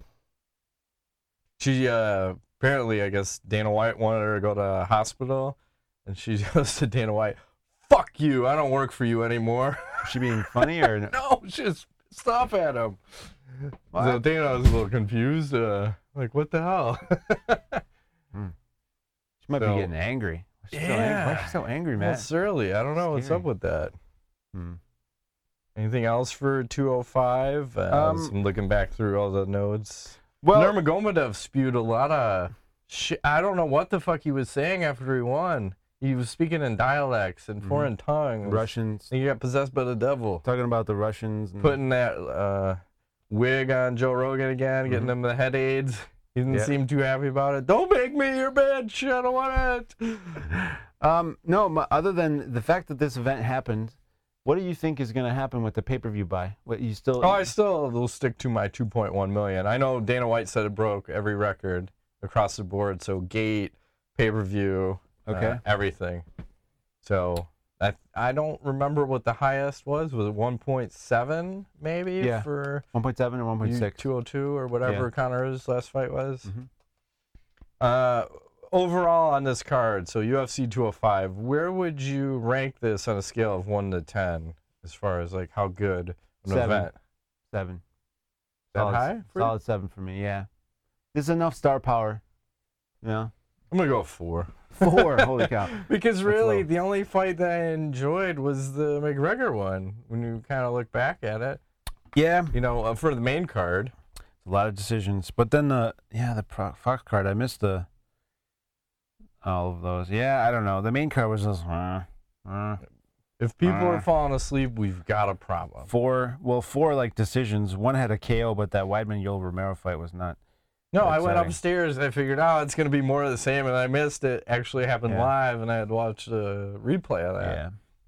[SPEAKER 2] She uh, apparently, I guess Dana White wanted her to go to a hospital, and she goes to Dana White, "Fuck fuck you. I don't work for you anymore.
[SPEAKER 1] Is she being funny or no?
[SPEAKER 2] No, just stop at him.
[SPEAKER 1] What?
[SPEAKER 2] So I think I was a little confused. Uh, like, what the hell?
[SPEAKER 1] hmm. She might
[SPEAKER 2] So,
[SPEAKER 1] be getting angry. Why is she
[SPEAKER 2] yeah.
[SPEAKER 1] so angry? Why is she so angry,
[SPEAKER 2] Well,
[SPEAKER 1] man?
[SPEAKER 2] surly. I don't know what's
[SPEAKER 1] Scary.
[SPEAKER 2] up with that.
[SPEAKER 1] Hmm.
[SPEAKER 2] Anything else for two oh five? Uh,
[SPEAKER 1] Um,
[SPEAKER 2] I'm looking back through all the notes.
[SPEAKER 1] Well,
[SPEAKER 2] Nurmagomedov spewed a lot of shit. I don't know what the fuck he was saying after he won. He was speaking in dialects and foreign tongues.
[SPEAKER 1] Russians.
[SPEAKER 2] He got possessed by the devil.
[SPEAKER 1] Talking about the Russians. And
[SPEAKER 2] Putting that uh, wig on Joe Rogan again, getting
[SPEAKER 1] Mhm.
[SPEAKER 2] him the head aids. He didn't
[SPEAKER 1] Yeah.
[SPEAKER 2] seem too happy about it. Don't make me your bitch. I don't want it.
[SPEAKER 1] Um, no, m- other than the fact that this event happened, what do you think is going to happen with the pay-per-view buy? What you still?
[SPEAKER 2] Oh, I still will stick to my two point one million. I know Dana White said it broke every record across the board. So gate, pay-per-view,
[SPEAKER 1] Okay.
[SPEAKER 2] uh, everything. So I I don't remember what the highest was. Was it one point seven maybe
[SPEAKER 1] Yeah.
[SPEAKER 2] for
[SPEAKER 1] one point seven and one point six.
[SPEAKER 2] two oh two or whatever
[SPEAKER 1] Yeah.
[SPEAKER 2] Connor's last fight was?
[SPEAKER 1] Mhm.
[SPEAKER 2] Uh, overall on this card, so U F C two oh five, where would you rank this on a scale of one to ten as far as like how good an
[SPEAKER 1] Seven.
[SPEAKER 2] event?
[SPEAKER 1] Seven.
[SPEAKER 2] That
[SPEAKER 1] solid,
[SPEAKER 2] high for you?
[SPEAKER 1] Solid seven for me. Yeah. There's enough star power. You know.
[SPEAKER 2] I'm gonna go four.
[SPEAKER 1] Four. Holy cow.
[SPEAKER 2] Because
[SPEAKER 1] That's
[SPEAKER 2] really,
[SPEAKER 1] low.
[SPEAKER 2] the only fight that I enjoyed was the McGregor one. When you kind of look back at it,
[SPEAKER 1] Yeah.
[SPEAKER 2] you know, uh, for the main card.
[SPEAKER 1] A lot of decisions, but then the yeah the Pro- Fox card. I missed the all of those. Yeah, I don't know. The main card was just uh, uh,
[SPEAKER 2] If people
[SPEAKER 1] Uh.
[SPEAKER 2] are falling asleep, we've got a problem.
[SPEAKER 1] four. Well, four like decisions. One had a K O, but that Weidman Yoel Romero fight was not.
[SPEAKER 2] No, I went
[SPEAKER 1] exciting.
[SPEAKER 2] upstairs and I figured out it's going to be more of the same, and I missed it. Actually happened
[SPEAKER 1] Yeah.
[SPEAKER 2] live, and I had watched a replay of that.
[SPEAKER 1] Yeah.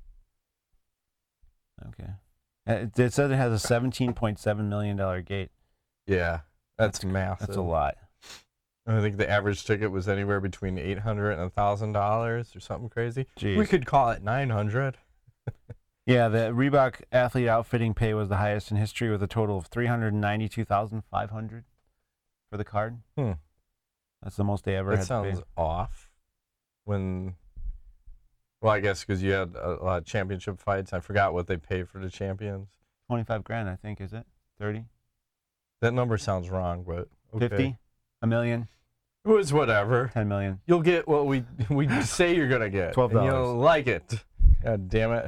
[SPEAKER 1] Okay. Uh, It, it says it has a seventeen point seven million dollar gate.
[SPEAKER 2] Yeah, that's massive.
[SPEAKER 1] That's a lot.
[SPEAKER 2] I think the average ticket was anywhere between eight hundred and a thousand dollars or something crazy.
[SPEAKER 1] Jeez.
[SPEAKER 2] We could call it nine hundred.
[SPEAKER 1] Yeah, the Reebok athlete outfitting pay was the highest in history, with a total of three hundred ninety-two thousand five hundred for the card.
[SPEAKER 2] Hmm.
[SPEAKER 1] That's the most they ever
[SPEAKER 2] That
[SPEAKER 1] had
[SPEAKER 2] sounds
[SPEAKER 1] to pay.
[SPEAKER 2] off. When, well, I guess because you had a lot of championship fights. I forgot what they pay for the champions.
[SPEAKER 1] Twenty-five grand, I think, is it? Thirty?
[SPEAKER 2] That number sounds wrong, but okay.
[SPEAKER 1] Fifty? A million?
[SPEAKER 2] It was whatever.
[SPEAKER 1] Ten million?
[SPEAKER 2] You'll get what we we say you're gonna get.
[SPEAKER 1] twelve dollars.
[SPEAKER 2] And you'll like it. God damn it.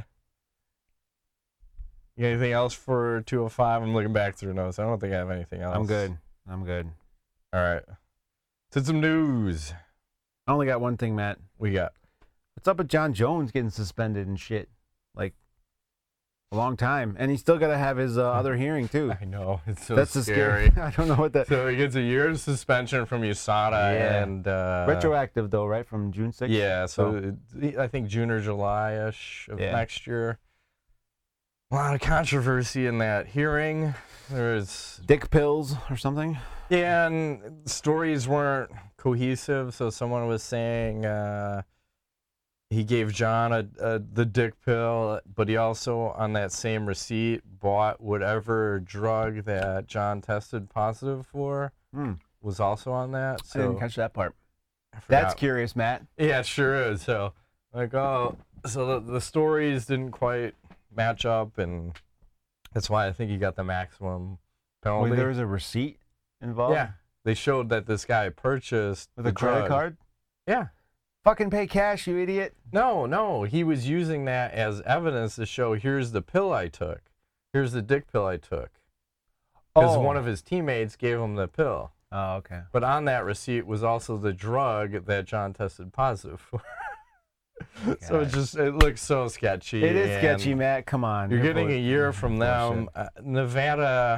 [SPEAKER 2] You got anything else for two oh five? I'm looking back through notes. I don't think I have anything else.
[SPEAKER 1] I'm good. I'm good.
[SPEAKER 2] All right. To some news.
[SPEAKER 1] I only got one thing, Matt.
[SPEAKER 2] We got.
[SPEAKER 1] What's up with John Jones getting suspended and shit? Like, a long time. And he's still got to have his uh, other hearing, too.
[SPEAKER 2] I know. It's so
[SPEAKER 1] That's the
[SPEAKER 2] scary.
[SPEAKER 1] scary. I don't know what that...
[SPEAKER 2] So he gets a year's suspension from U S A D A
[SPEAKER 1] Yeah.
[SPEAKER 2] and uh,
[SPEAKER 1] Retroactive, though, right? From June sixth?
[SPEAKER 2] Yeah, so it, I think June or July-ish of
[SPEAKER 1] Yeah.
[SPEAKER 2] next year. A lot of controversy in that hearing. There's
[SPEAKER 1] Dick pills or something?
[SPEAKER 2] yeah, and stories weren't cohesive. So someone was saying uh, he gave John a, a the dick pill, but he also on that same receipt bought whatever drug that John tested positive for.
[SPEAKER 1] Hmm.
[SPEAKER 2] Was also on that. So
[SPEAKER 1] I didn't catch that part.
[SPEAKER 2] I forgot.
[SPEAKER 1] That's curious, Matt.
[SPEAKER 2] Yeah, it sure is. So, like, oh, so the, the stories didn't quite match up, and that's why I think he got the maximum penalty.
[SPEAKER 1] Wait, there was a receipt involved?
[SPEAKER 2] yeah, they showed that this guy purchased
[SPEAKER 1] With
[SPEAKER 2] the
[SPEAKER 1] a credit
[SPEAKER 2] drug.
[SPEAKER 1] card?
[SPEAKER 2] Yeah.
[SPEAKER 1] Fucking pay cash, you idiot.
[SPEAKER 2] No, no, he was using that as evidence to show here's the pill I took, here's the dick pill I took, because
[SPEAKER 1] Oh.
[SPEAKER 2] one of his teammates gave him the pill.
[SPEAKER 1] Oh, okay.
[SPEAKER 2] But on that receipt was also the drug that John tested positive for. So it
[SPEAKER 1] God.
[SPEAKER 2] just it looks so sketchy.
[SPEAKER 1] It is
[SPEAKER 2] and
[SPEAKER 1] sketchy, Matt. Come on.
[SPEAKER 2] You're getting
[SPEAKER 1] bull-
[SPEAKER 2] a year from them. Uh, Nevada.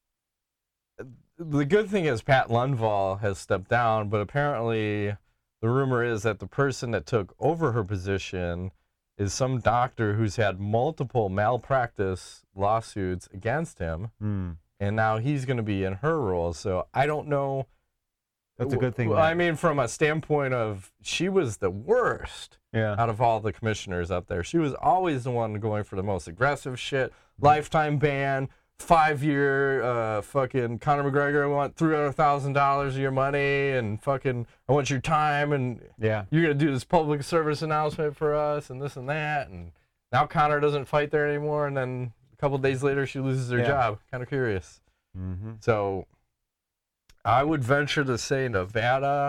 [SPEAKER 2] The good thing is Pat Lundvall has stepped down, but apparently the rumor is that the person that took over her position is some doctor who's had multiple malpractice lawsuits against him,
[SPEAKER 1] Hmm.
[SPEAKER 2] and now he's going to be in her role. So I don't know.
[SPEAKER 1] That's a good thing.
[SPEAKER 2] Well, I
[SPEAKER 1] Matt.
[SPEAKER 2] mean, from a standpoint of she was the worst
[SPEAKER 1] Yeah.
[SPEAKER 2] out of all the commissioners up there. She was always the one going for the most aggressive shit. Lifetime ban, five year uh, fucking Conor McGregor, I want three hundred thousand dollars of your money, and fucking, I want your time, and
[SPEAKER 1] Yeah.
[SPEAKER 2] you're going to do this public service announcement for us, and this and that. And now Conor doesn't fight there anymore, and then a couple days later she loses her
[SPEAKER 1] Yeah.
[SPEAKER 2] job. Kind of curious.
[SPEAKER 1] Mm-hmm.
[SPEAKER 2] So I would venture to say Nevada.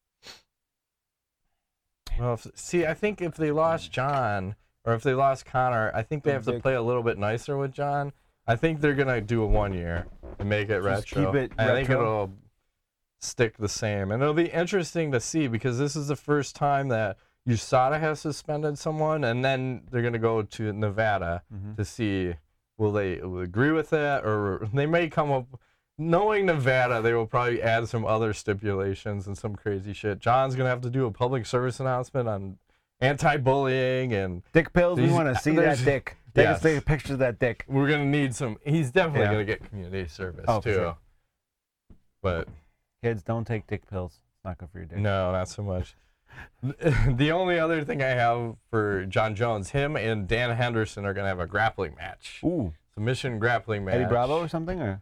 [SPEAKER 2] Well, if, see, I think if they lost John or if they lost Conor, I think they have to
[SPEAKER 1] Big-
[SPEAKER 2] play a little bit nicer with John. I think they're gonna do a one year and make it
[SPEAKER 1] Just
[SPEAKER 2] retro.
[SPEAKER 1] keep it
[SPEAKER 2] I think
[SPEAKER 1] retro?
[SPEAKER 2] it'll stick the same, and it'll be interesting to see because this is the first time that U S A D A has suspended someone, and then they're gonna go to Nevada
[SPEAKER 1] Mhm.
[SPEAKER 2] to see will they will agree with that, or they may come up. Knowing Nevada, they will probably add some other stipulations and some crazy shit. John's gonna have to do a public service announcement on anti-bullying, and
[SPEAKER 1] Dick pills. We
[SPEAKER 2] These-
[SPEAKER 1] want to see
[SPEAKER 2] there's-
[SPEAKER 1] that dick. Take
[SPEAKER 2] Yes.
[SPEAKER 1] us take a picture of that dick.
[SPEAKER 2] we're gonna need some. He's definitely
[SPEAKER 1] Yeah.
[SPEAKER 2] gonna get community service
[SPEAKER 1] Oh, for
[SPEAKER 2] too.
[SPEAKER 1] sure.
[SPEAKER 2] But
[SPEAKER 1] Kids, don't take dick pills. It's not good for your dick.
[SPEAKER 2] no, not so much. The only other thing I have for John Jones, him and Dan Henderson are gonna have a grappling match,
[SPEAKER 1] Ooh,
[SPEAKER 2] submission grappling match.
[SPEAKER 1] Eddie Bravo or something, or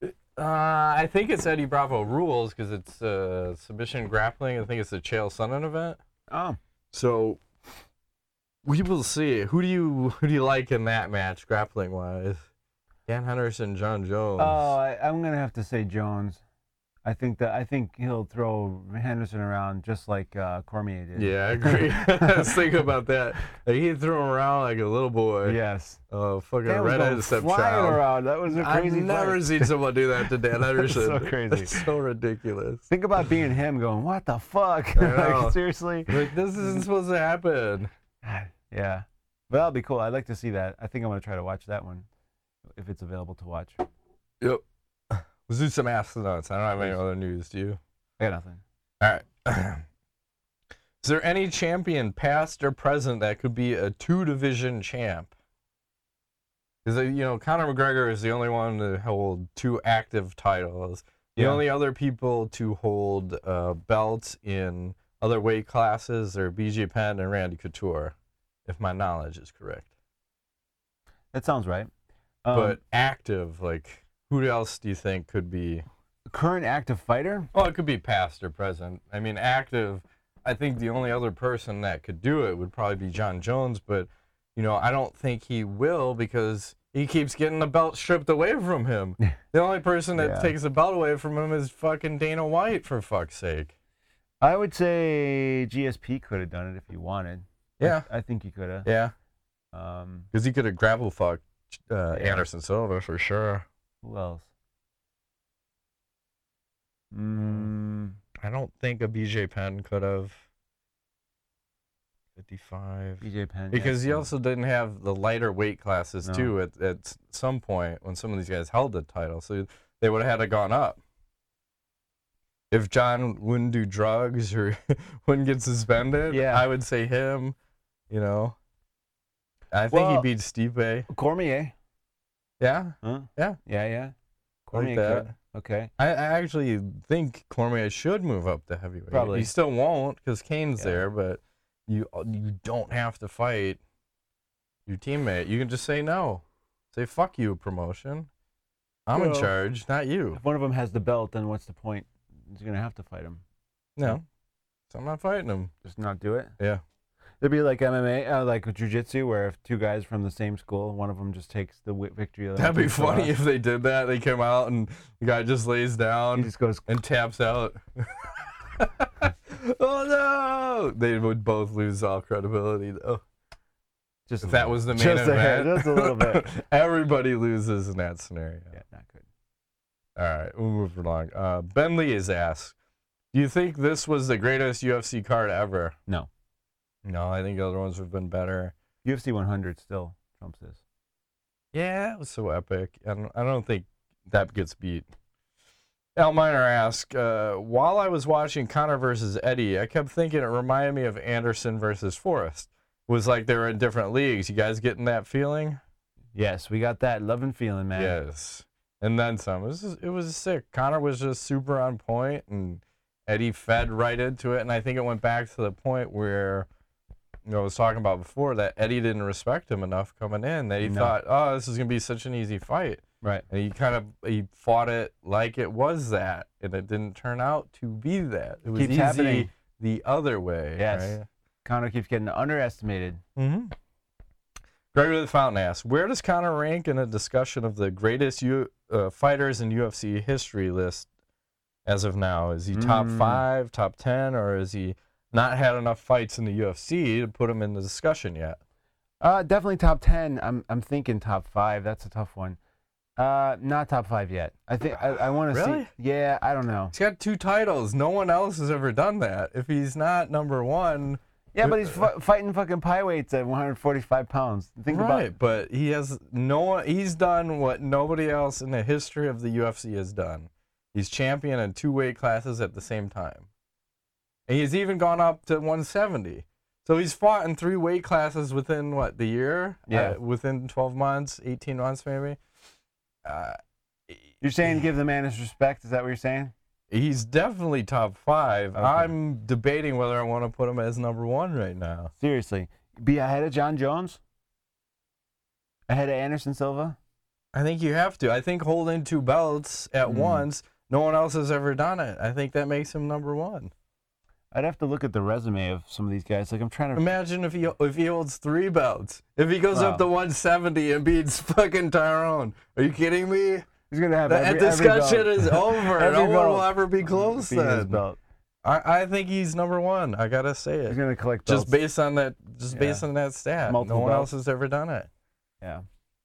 [SPEAKER 2] Uh, I think it's Eddie Bravo rules because it's uh, submission grappling. I think it's the Chael Sonnen event.
[SPEAKER 1] oh,
[SPEAKER 2] So we will see. Who do you who do you like in that match, grappling wise? Dan Henderson, John Jones.
[SPEAKER 1] oh, I, I'm gonna have to say Jones. I think that I think he'll throw Henderson around just like uh, Cormier did.
[SPEAKER 2] Yeah, I agree. I was thinking about that. Like, he threw him around like a little boy.
[SPEAKER 1] Yes.
[SPEAKER 2] Oh, fucking
[SPEAKER 1] Dan was going
[SPEAKER 2] redheaded
[SPEAKER 1] flying
[SPEAKER 2] stepchild.
[SPEAKER 1] around. That was a
[SPEAKER 2] I've
[SPEAKER 1] crazy.
[SPEAKER 2] never
[SPEAKER 1] fight.
[SPEAKER 2] seen someone do that to Dan Henderson.
[SPEAKER 1] so crazy.
[SPEAKER 2] It's so ridiculous.
[SPEAKER 1] Think about being him, going, "What the fuck?"
[SPEAKER 2] I know.
[SPEAKER 1] Like seriously.
[SPEAKER 2] Like, this isn't supposed to happen.
[SPEAKER 1] Yeah, but that'll be cool. I'd like to see that. I think I'm gonna try to watch that one if it's available to watch.
[SPEAKER 2] Yep. Let's do some astronauts. I don't have any
[SPEAKER 1] Please.
[SPEAKER 2] other news. Do you?
[SPEAKER 1] I got nothing.
[SPEAKER 2] All right. Is there any champion, past or present, that could be a two-division champ? Because, you know, Conor McGregor is the only one to hold two active titles. The
[SPEAKER 1] Yeah.
[SPEAKER 2] only other people to hold uh, belts in other weight classes are B J Penn and Randy Couture, if my knowledge is correct.
[SPEAKER 1] That sounds right. Um,
[SPEAKER 2] But active, like, who else do you think could be?
[SPEAKER 1] current active fighter?
[SPEAKER 2] Well, it could be past or present. I mean, active, I think the only other person that could do it would probably be John Jones, but, you know, I don't think he will because he keeps getting the belt stripped away from him. The only person that
[SPEAKER 1] Yeah.
[SPEAKER 2] takes the belt away from him is fucking Dana White, for fuck's sake.
[SPEAKER 1] I would say G S P could have done it if he wanted.
[SPEAKER 2] Yeah.
[SPEAKER 1] I, I think he could have.
[SPEAKER 2] Yeah,
[SPEAKER 1] Um,
[SPEAKER 2] because he could have gravel fucked uh,
[SPEAKER 1] Yeah.
[SPEAKER 2] Anderson Silva for sure.
[SPEAKER 1] who else? Mm,
[SPEAKER 2] I don't think a B J Penn could have. fifty-five.
[SPEAKER 1] B J Penn.
[SPEAKER 2] Because he
[SPEAKER 1] yes,
[SPEAKER 2] also didn't have the lighter weight classes
[SPEAKER 1] No.
[SPEAKER 2] too at, at some point when some of these guys held the title, so they would have had to gone up. If John wouldn't do drugs or wouldn't get suspended,
[SPEAKER 1] Yeah.
[SPEAKER 2] I would say him. You know, I think
[SPEAKER 1] Well-
[SPEAKER 2] he beat Stipe.
[SPEAKER 1] Cormier.
[SPEAKER 2] Yeah,
[SPEAKER 1] Huh?
[SPEAKER 2] Yeah.
[SPEAKER 1] Yeah, yeah. Cormier
[SPEAKER 2] that.
[SPEAKER 1] could. Okay.
[SPEAKER 2] I, I actually think Cormier should move up to heavyweight.
[SPEAKER 1] Probably.
[SPEAKER 2] He still won't because Kane's
[SPEAKER 1] Yeah.
[SPEAKER 2] there, but you you don't have to fight your teammate. You can just say no. Say fuck you, promotion. I'm in
[SPEAKER 1] Well-
[SPEAKER 2] charge, not you.
[SPEAKER 1] If one of them has the belt, then what's the point? He's gonna have to fight him.
[SPEAKER 2] No, so I'm not fighting him.
[SPEAKER 1] Just not do it.
[SPEAKER 2] Yeah,
[SPEAKER 1] It'd be like M M A, uh, like jiu-jitsu, where if two guys from the same school, one of them just takes the wi- victory. the other
[SPEAKER 2] that'd
[SPEAKER 1] one
[SPEAKER 2] be
[SPEAKER 1] takes the
[SPEAKER 2] funny
[SPEAKER 1] loss.
[SPEAKER 2] if they did that. They come out and the guy just lays
[SPEAKER 1] He
[SPEAKER 2] down
[SPEAKER 1] just goes.
[SPEAKER 2] and taps out. Oh no! They would both lose all credibility though.
[SPEAKER 1] Just
[SPEAKER 2] If
[SPEAKER 1] a
[SPEAKER 2] that
[SPEAKER 1] little-
[SPEAKER 2] was the main
[SPEAKER 1] just a hair,
[SPEAKER 2] event,
[SPEAKER 1] just a little bit.
[SPEAKER 2] Everybody loses in that scenario.
[SPEAKER 1] Yeah, not good.
[SPEAKER 2] All right, we'll move along. Uh, Ben Lee is asked, do you think this was the greatest U F C card ever?
[SPEAKER 1] No.
[SPEAKER 2] No, I think the other ones have been better.
[SPEAKER 1] U F C one hundred still trumps this.
[SPEAKER 2] Yeah, it was so epic. I don't, I don't think that gets beat. Al Miner asked, uh, while I was watching Conor versus Eddie, I kept thinking it reminded me of Anderson versus Forrest. It was like they were in different leagues. You guys getting that feeling?
[SPEAKER 1] Yes, we got that love and feeling, man.
[SPEAKER 2] Yes. And then some. It was, just, it was sick. Conor was just super on point, and Eddie fed right into it. And I think it went back to the point where, you know, I was talking about before, that Eddie didn't respect him enough coming in. That he
[SPEAKER 1] No.
[SPEAKER 2] thought, oh, this is going to be such an easy fight.
[SPEAKER 1] Right.
[SPEAKER 2] And he kind of he fought it like it was that, and it didn't turn out to be that. It was
[SPEAKER 1] Keeps
[SPEAKER 2] easy
[SPEAKER 1] happening.
[SPEAKER 2] the other way.
[SPEAKER 1] Yes.
[SPEAKER 2] Right?
[SPEAKER 1] Conor keeps getting underestimated.
[SPEAKER 2] Mm-hmm. Gregory the Fountain asks, where does Conor rank in a discussion of the greatest U, uh, fighters in U F C history list as of now? Is he top
[SPEAKER 1] Mm.
[SPEAKER 2] five, top ten, or has he not had enough fights in the U F C to put him in the discussion yet?
[SPEAKER 1] Uh, definitely top ten. I'm I'm thinking top five. That's a tough one. Uh, not top five yet. I think I, I want to
[SPEAKER 2] Really?
[SPEAKER 1] see. Yeah, I don't know.
[SPEAKER 2] He's got two titles. No one else has ever done that. If he's not number one,
[SPEAKER 1] Yeah, but he's f- fighting fucking pie weights at one hundred forty-five pounds. Think
[SPEAKER 2] right?
[SPEAKER 1] about.
[SPEAKER 2] But he has no one. He's done what nobody else in the history of the U F C has done. He's champion in two weight classes at the same time, and he's even gone up to one seventy. So he's fought in three weight classes within what the year?
[SPEAKER 1] Yeah,
[SPEAKER 2] uh, within twelve months, eighteen months, maybe. Uh,
[SPEAKER 1] You're saying give the man his respect? Is that what you're saying?
[SPEAKER 2] He's definitely top five.
[SPEAKER 1] Okay.
[SPEAKER 2] I'm debating whether I want to put him as number one right now.
[SPEAKER 1] Seriously, be ahead of John Jones? Ahead of Anderson Silva?
[SPEAKER 2] I think you have to. I think holding two belts at
[SPEAKER 1] Mm.
[SPEAKER 2] once, no one else has ever done it. I think that makes him number one.
[SPEAKER 1] I'd have to look at the resume of some of these guys. Like I'm trying to.
[SPEAKER 2] Imagine if he if he holds three belts. If he goes
[SPEAKER 1] Wow.
[SPEAKER 2] up to one seventy and beats fucking Tyrone. Are you kidding me?
[SPEAKER 1] He's gonna have
[SPEAKER 2] That
[SPEAKER 1] every,
[SPEAKER 2] discussion
[SPEAKER 1] every belt.
[SPEAKER 2] is over.
[SPEAKER 1] Every
[SPEAKER 2] No one
[SPEAKER 1] belt
[SPEAKER 2] will ever be close
[SPEAKER 1] be his
[SPEAKER 2] then.
[SPEAKER 1] belt.
[SPEAKER 2] I, I think he's number one. I gotta say
[SPEAKER 1] He's
[SPEAKER 2] it.
[SPEAKER 1] gonna collect belts.
[SPEAKER 2] Just based on that just
[SPEAKER 1] Yeah.
[SPEAKER 2] based on that stat.
[SPEAKER 1] Multiple
[SPEAKER 2] no one
[SPEAKER 1] belts.
[SPEAKER 2] else has ever done it.
[SPEAKER 1] Yeah.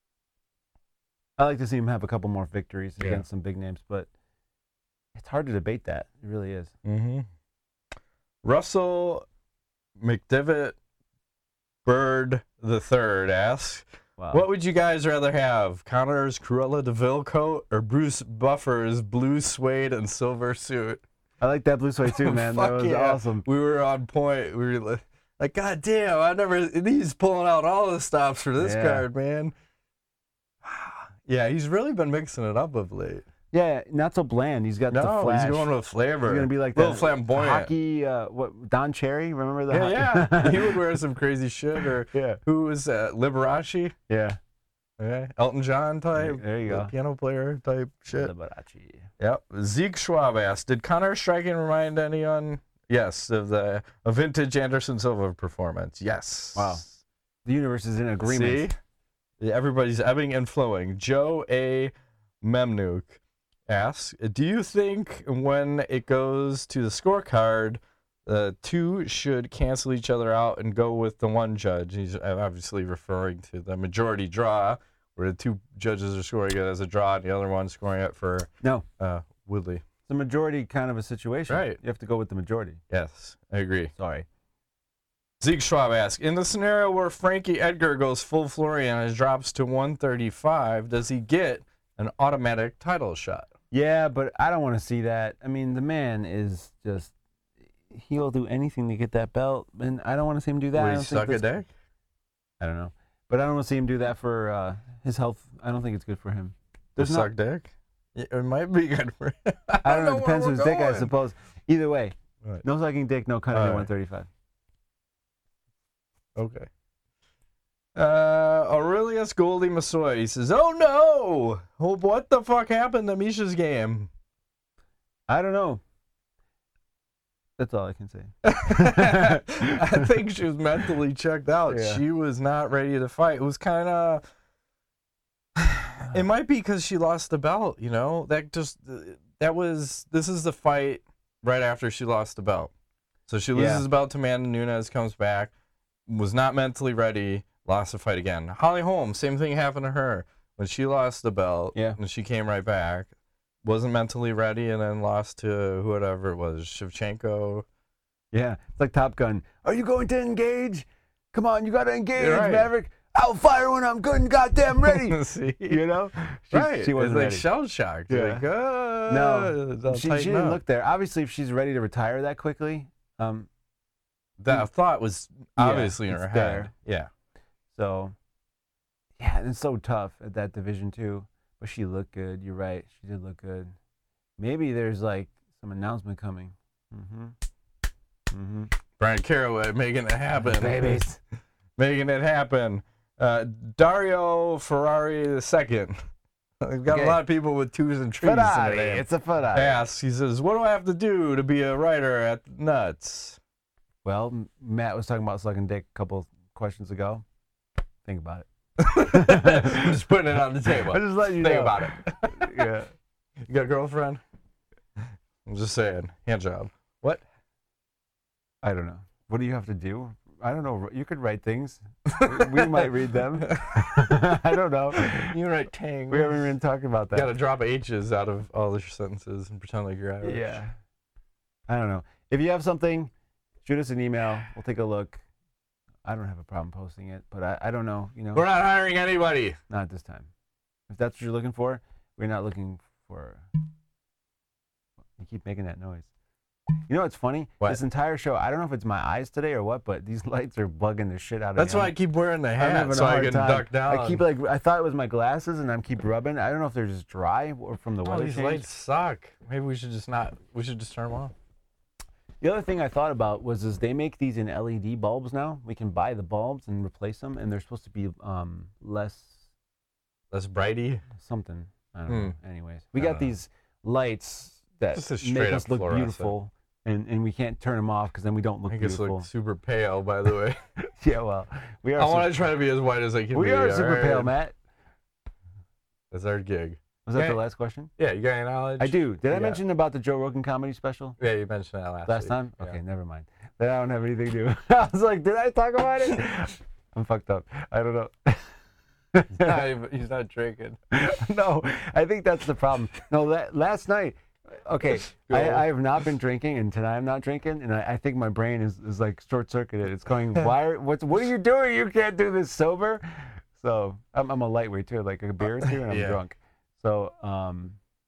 [SPEAKER 1] I like to see him have a couple more victories
[SPEAKER 2] Yeah.
[SPEAKER 1] against some big names, but it's hard to debate that. It really is.
[SPEAKER 2] Mm-hmm. Russell McDivitt Bird the Third asks,
[SPEAKER 1] Wow.
[SPEAKER 2] what would you guys rather have? Connor's Cruella de Vil coat or Bruce Buffer's blue suede and silver suit?
[SPEAKER 1] I like that blue suede too, man. that
[SPEAKER 2] Fuck
[SPEAKER 1] was
[SPEAKER 2] yeah.
[SPEAKER 1] awesome.
[SPEAKER 2] We were on point. We were li- like, God damn, I never. He's pulling out all the stops for this
[SPEAKER 1] Yeah.
[SPEAKER 2] card, man. Yeah, he's really been mixing it up of late.
[SPEAKER 1] Yeah, not so bland. He's got the
[SPEAKER 2] No,
[SPEAKER 1] flash.
[SPEAKER 2] he's going with flavor.
[SPEAKER 1] He's gonna be like
[SPEAKER 2] a little
[SPEAKER 1] that
[SPEAKER 2] flamboyant.
[SPEAKER 1] hockey. Uh, what Don Cherry? Remember the?
[SPEAKER 2] Yeah,
[SPEAKER 1] hockey?
[SPEAKER 2] yeah. He would wear some crazy shit. Or
[SPEAKER 1] yeah,
[SPEAKER 2] who was that? Liberace?
[SPEAKER 1] yeah.
[SPEAKER 2] Okay. Elton John type.
[SPEAKER 1] There you go.
[SPEAKER 2] Piano player type shit.
[SPEAKER 1] Liberace.
[SPEAKER 2] Yep. Zeke Schwab asked, did Connor's striking remind anyone? Yes, of the a vintage Anderson Silva performance. Yes.
[SPEAKER 1] Wow. The universe is in agreement.
[SPEAKER 2] See? Yeah, everybody's ebbing and flowing. Joe A. Memnuk asks, do you think when it goes to the scorecard, the two should cancel each other out and go with the one judge? He's obviously referring to the majority draw, where the two judges are scoring it as a draw and the other one scoring it for
[SPEAKER 1] No,
[SPEAKER 2] uh, Woodley.
[SPEAKER 1] it's a majority kind of a situation.
[SPEAKER 2] Right.
[SPEAKER 1] You have to go with the majority.
[SPEAKER 2] Yes, I agree.
[SPEAKER 1] Sorry.
[SPEAKER 2] Zeke Schwab asks, in the scenario where Frankie Edgar goes full Florian and drops to one thirty-five, does he get an automatic title shot?
[SPEAKER 1] Yeah, but I don't want to see that. I mean, the man is just. He'll do anything to get that belt, and I don't want to see him do that. I
[SPEAKER 2] Will he
[SPEAKER 1] don't think
[SPEAKER 2] suck a
[SPEAKER 1] that's-
[SPEAKER 2] dick?
[SPEAKER 1] I don't know, but I don't want to see him do that for uh, his health. I don't think it's good for him.
[SPEAKER 2] There's
[SPEAKER 1] There's not.
[SPEAKER 2] suck dick? Yeah, it might be good for him.
[SPEAKER 1] I don't know. It
[SPEAKER 2] where
[SPEAKER 1] depends
[SPEAKER 2] we're
[SPEAKER 1] whose dick, I
[SPEAKER 2] going.
[SPEAKER 1] suppose. Either way,
[SPEAKER 2] Right.
[SPEAKER 1] no sucking dick, no cutting
[SPEAKER 2] All
[SPEAKER 1] at
[SPEAKER 2] right.
[SPEAKER 1] one thirty-five.
[SPEAKER 2] Okay. Uh, Aurelius Goldie Massoy, he says, oh no! Oh, what the fuck happened to Misha's game?
[SPEAKER 1] I don't know. That's all I can say.
[SPEAKER 2] I think she was mentally checked out.
[SPEAKER 1] Yeah.
[SPEAKER 2] She was not ready to fight. It was kind of. It might be because she lost the belt, you know? That just. That was. This is the fight right after she lost the belt. So she loses
[SPEAKER 1] Yeah.
[SPEAKER 2] the belt to Amanda Nunes, comes back, was not mentally ready, lost the fight again. Holly Holm, same thing happened to her. When she lost the belt,
[SPEAKER 1] Yeah.
[SPEAKER 2] and she came right back, wasn't mentally ready, and then lost to whoever it was, Shevchenko.
[SPEAKER 1] Yeah, it's like Top Gun. Are you going to engage? Come on, you got to engage,
[SPEAKER 2] You're right.
[SPEAKER 1] Maverick. I'll fire when I'm good and goddamn ready.
[SPEAKER 2] See?
[SPEAKER 1] You know? She's-
[SPEAKER 2] Right.
[SPEAKER 1] She wasn't
[SPEAKER 2] it's like
[SPEAKER 1] ready.
[SPEAKER 2] shell shocked.
[SPEAKER 1] Yeah.
[SPEAKER 2] Like, uh,
[SPEAKER 1] No,
[SPEAKER 2] they'll
[SPEAKER 1] she, she
[SPEAKER 2] tighten
[SPEAKER 1] didn't
[SPEAKER 2] up.
[SPEAKER 1] look there. Obviously, if she's ready to retire that quickly, um,
[SPEAKER 2] That thought was
[SPEAKER 1] Yeah,
[SPEAKER 2] obviously in
[SPEAKER 1] it's
[SPEAKER 2] her head.
[SPEAKER 1] there.
[SPEAKER 2] Yeah.
[SPEAKER 1] so yeah, and it's so tough at that division too. But she looked good. You're right. She did look good. Maybe there's like some announcement coming. Mm-hmm. Mm-hmm.
[SPEAKER 2] Brian Caraway making it happen.
[SPEAKER 1] Babies.
[SPEAKER 2] Making it happen. Uh, Dario Ferrari the second. We've got
[SPEAKER 1] Okay.
[SPEAKER 2] a lot of people with twos and trees in
[SPEAKER 1] Ferrari.
[SPEAKER 2] their name.
[SPEAKER 1] It's a Ferrari.
[SPEAKER 2] Asks, he says, what do I have to do to be a writer at Nuts?
[SPEAKER 1] Well, M- Matt was talking about sucking dick a couple questions ago. Think about it.
[SPEAKER 2] I'm just putting it on the table.
[SPEAKER 1] I'm just letting you
[SPEAKER 2] Think
[SPEAKER 1] know.
[SPEAKER 2] about it.
[SPEAKER 1] Yeah.
[SPEAKER 2] You got a girlfriend? I'm just saying. Hand job. What?
[SPEAKER 1] I don't know. What do you have to do? I don't know. You could write things. We might read them. I don't know.
[SPEAKER 2] You write tang.
[SPEAKER 1] We haven't even talked about that.
[SPEAKER 2] You gotta drop H's out of all your sentences and pretend like you're Irish.
[SPEAKER 1] Yeah. I don't know. If you have something, shoot us an email. We'll take a look. I don't have a problem posting it, but I, I don't know. You know,
[SPEAKER 2] We're not hiring anybody.
[SPEAKER 1] not at this time. If that's what you're looking for, we're not looking for. You keep making that noise. You know what's funny?
[SPEAKER 2] What?
[SPEAKER 1] This entire show, I don't know if it's my eyes today or what, but these lights are bugging the shit out of me.
[SPEAKER 2] That's why I
[SPEAKER 1] I'm-
[SPEAKER 2] keep wearing the
[SPEAKER 1] I'm
[SPEAKER 2] hat
[SPEAKER 1] having
[SPEAKER 2] so
[SPEAKER 1] a
[SPEAKER 2] I
[SPEAKER 1] hard
[SPEAKER 2] can
[SPEAKER 1] time.
[SPEAKER 2] duck down.
[SPEAKER 1] I keep like I thought it was my glasses, and I'm keep rubbing. I don't know if they're just dry or from the
[SPEAKER 2] Oh,
[SPEAKER 1] weather
[SPEAKER 2] these
[SPEAKER 1] change.
[SPEAKER 2] lights suck. Maybe we should just not. We should just turn them off.
[SPEAKER 1] The other thing I thought about was is they make these in L E D bulbs now. We can buy the bulbs and replace them, and they're supposed to be um, less
[SPEAKER 2] Less brighty.
[SPEAKER 1] something. I don't
[SPEAKER 2] Hmm.
[SPEAKER 1] know. Anyways, we
[SPEAKER 2] I
[SPEAKER 1] got
[SPEAKER 2] don't know.
[SPEAKER 1] these lights that
[SPEAKER 2] Just a
[SPEAKER 1] make
[SPEAKER 2] straight
[SPEAKER 1] us
[SPEAKER 2] up
[SPEAKER 1] look
[SPEAKER 2] fluorescent.
[SPEAKER 1] beautiful, and, and we can't turn them off because then we don't look
[SPEAKER 2] Make us
[SPEAKER 1] beautiful.
[SPEAKER 2] look super pale, by the way.
[SPEAKER 1] Yeah, well, we are.
[SPEAKER 2] I
[SPEAKER 1] su-
[SPEAKER 2] want to try to be as white as I can
[SPEAKER 1] we
[SPEAKER 2] be.
[SPEAKER 1] are
[SPEAKER 2] all
[SPEAKER 1] super
[SPEAKER 2] right?
[SPEAKER 1] pale, Matt.
[SPEAKER 2] That's our gig.
[SPEAKER 1] Was that
[SPEAKER 2] Okay.
[SPEAKER 1] the last question?
[SPEAKER 2] Yeah, you got any knowledge?
[SPEAKER 1] I do. Did I
[SPEAKER 2] Yeah.
[SPEAKER 1] mention about the Joe Rogan comedy special?
[SPEAKER 2] Yeah, you mentioned that last
[SPEAKER 1] Last
[SPEAKER 2] week.
[SPEAKER 1] time?
[SPEAKER 2] Yeah.
[SPEAKER 1] Okay, never mind. Then I don't have anything to do. I was like, did I talk about it? I'm fucked up. I don't know.
[SPEAKER 2] He's not, he's not drinking.
[SPEAKER 1] No, I think that's the problem. No, that, last night, okay,
[SPEAKER 2] Go.
[SPEAKER 1] I, I have not been drinking, and tonight I'm not drinking, and I, I think my brain is, is like short-circuited. It's going, why? Are, what's, what are you doing? You can't do this sober. So I'm, I'm a lightweight too, like a beer or two, and I'm
[SPEAKER 2] Yeah.
[SPEAKER 1] drunk. So, um,